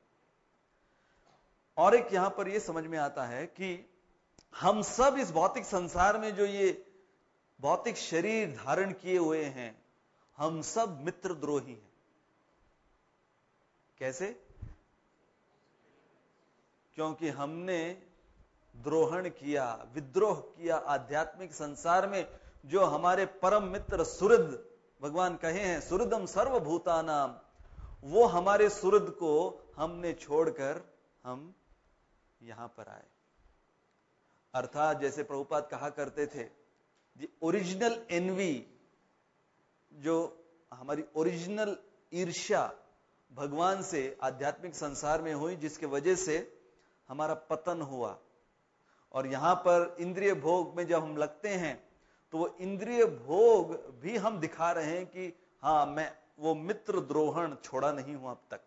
और एक यहां पर ये समझ में आता है कि हम सब इस भौतिक संसार में जो ये भौतिक शरीर धारण किए हुए हैं हम सब मित्रद्रोही हैं। कैसे? क्योंकि हमने द्रोहण किया, विद्रोह किया आध्यात्मिक संसार में। जो हमारे परम मित्र सुहृद, भगवान कहे हैं सुहृदम सर्वभूतानाम, वो हमारे सुहृद को हमने छोड़कर हम यहां पर आए। अर्थात जैसे प्रभुपाद कहा करते थे, द ओरिजिनल एनवी, जो हमारी ओरिजिनल ईर्ष्या भगवान से आध्यात्मिक संसार में हुई, जिसके वजह से हमारा पतन हुआ। और यहां पर इंद्रिय भोग में जब हम लगते हैं तो वो इंद्रिय भोग भी हम दिखा रहे हैं कि हाँ, मैं वो मित्र द्रोहण छोड़ा नहीं हूं अब तक।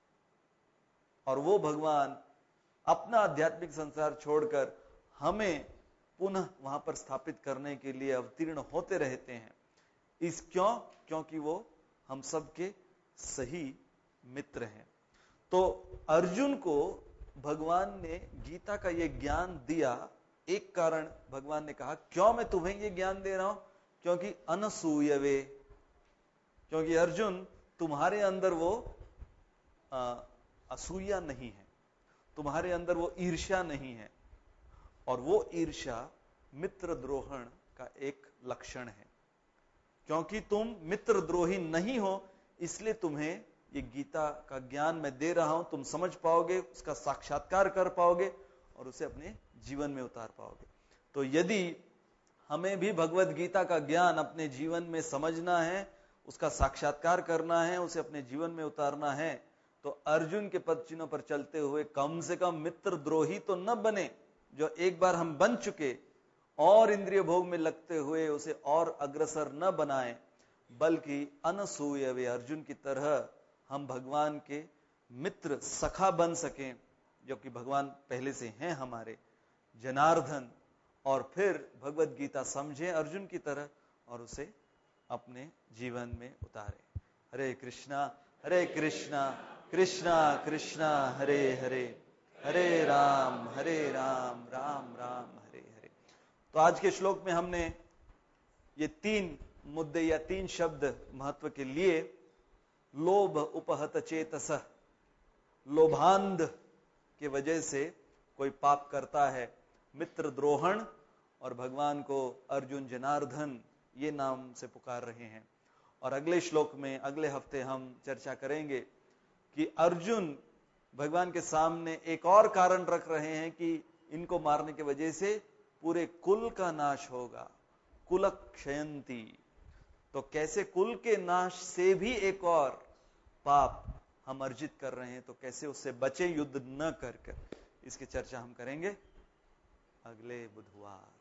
और वो भगवान अपना आध्यात्मिक संसार छोड़कर हमें पुनः वहां पर स्थापित करने के लिए अवतीर्ण होते रहते हैं। इस क्यों? क्योंकि वो हम सबके सही मित्र हैं। तो अर्जुन को भगवान ने गीता का ये ज्ञान दिया। एक कारण भगवान ने कहा, क्यों मैं तुम्हें ये ज्ञान दे रहा हूं? क्योंकि अनसूयवे, क्योंकि अर्जुन तुम्हारे अंदर वो आ, असूया नहीं है, तुम्हारे अंदर वो ईर्ष्या नहीं है। और वो ईर्ष्या मित्र द्रोहण का एक लक्षण है। क्योंकि तुम मित्रद्रोही नहीं हो, इसलिए तुम्हें ये गीता का ज्ञान मैं दे रहा हूं। तुम समझ पाओगे, उसका साक्षात्कार कर पाओगे और उसे अपने जीवन में उतार पाओगे। तो यदि हमें भी भगवत गीता का ज्ञान अपने जीवन में समझना है, उसका साक्षात्कार करना है, उसे अपने जीवन में उतारना है, तो अर्जुन के पद चिन्हों पर चलते हुए कम से कम मित्रद्रोही तो न बने, जो एक बार हम बन चुके, और इंद्रिय भोग में लगते हुए उसे और अग्रसर न बनाएं, बल्कि अनसूय वे अर्जुन की तरह हम भगवान के मित्र सखा बन सकें, जो कि भगवान पहले से हैं हमारे जनार्दन। और फिर भगवत गीता समझें अर्जुन की तरह और उसे अपने जीवन में उतारें। हरे कृष्णा हरे कृष्णा कृष्णा कृष्णा हरे हरे, हरे राम हरे राम राम राम हरे हरे। तो आज के श्लोक में हमने ये तीन मुद्दे या तीन शब्द महत्व के लिए, लोभ उपहत चेतस, लोभांध के वजह से कोई पाप करता है, मित्र द्रोहण, और भगवान को अर्जुन जनार्दन ये नाम से पुकार रहे हैं। और अगले श्लोक में अगले हफ्ते हम चर्चा करेंगे कि अर्जुन भगवान के सामने एक और कारण रख रहे हैं कि इनको मारने की वजह से पूरे कुल का नाश होगा, कुल क्षयंती। तो कैसे कुल के नाश से भी एक और पाप हम अर्जित कर रहे हैं, तो कैसे उससे बचे युद्ध न कर कर, इसकी चर्चा हम करेंगे अगले बुधवार।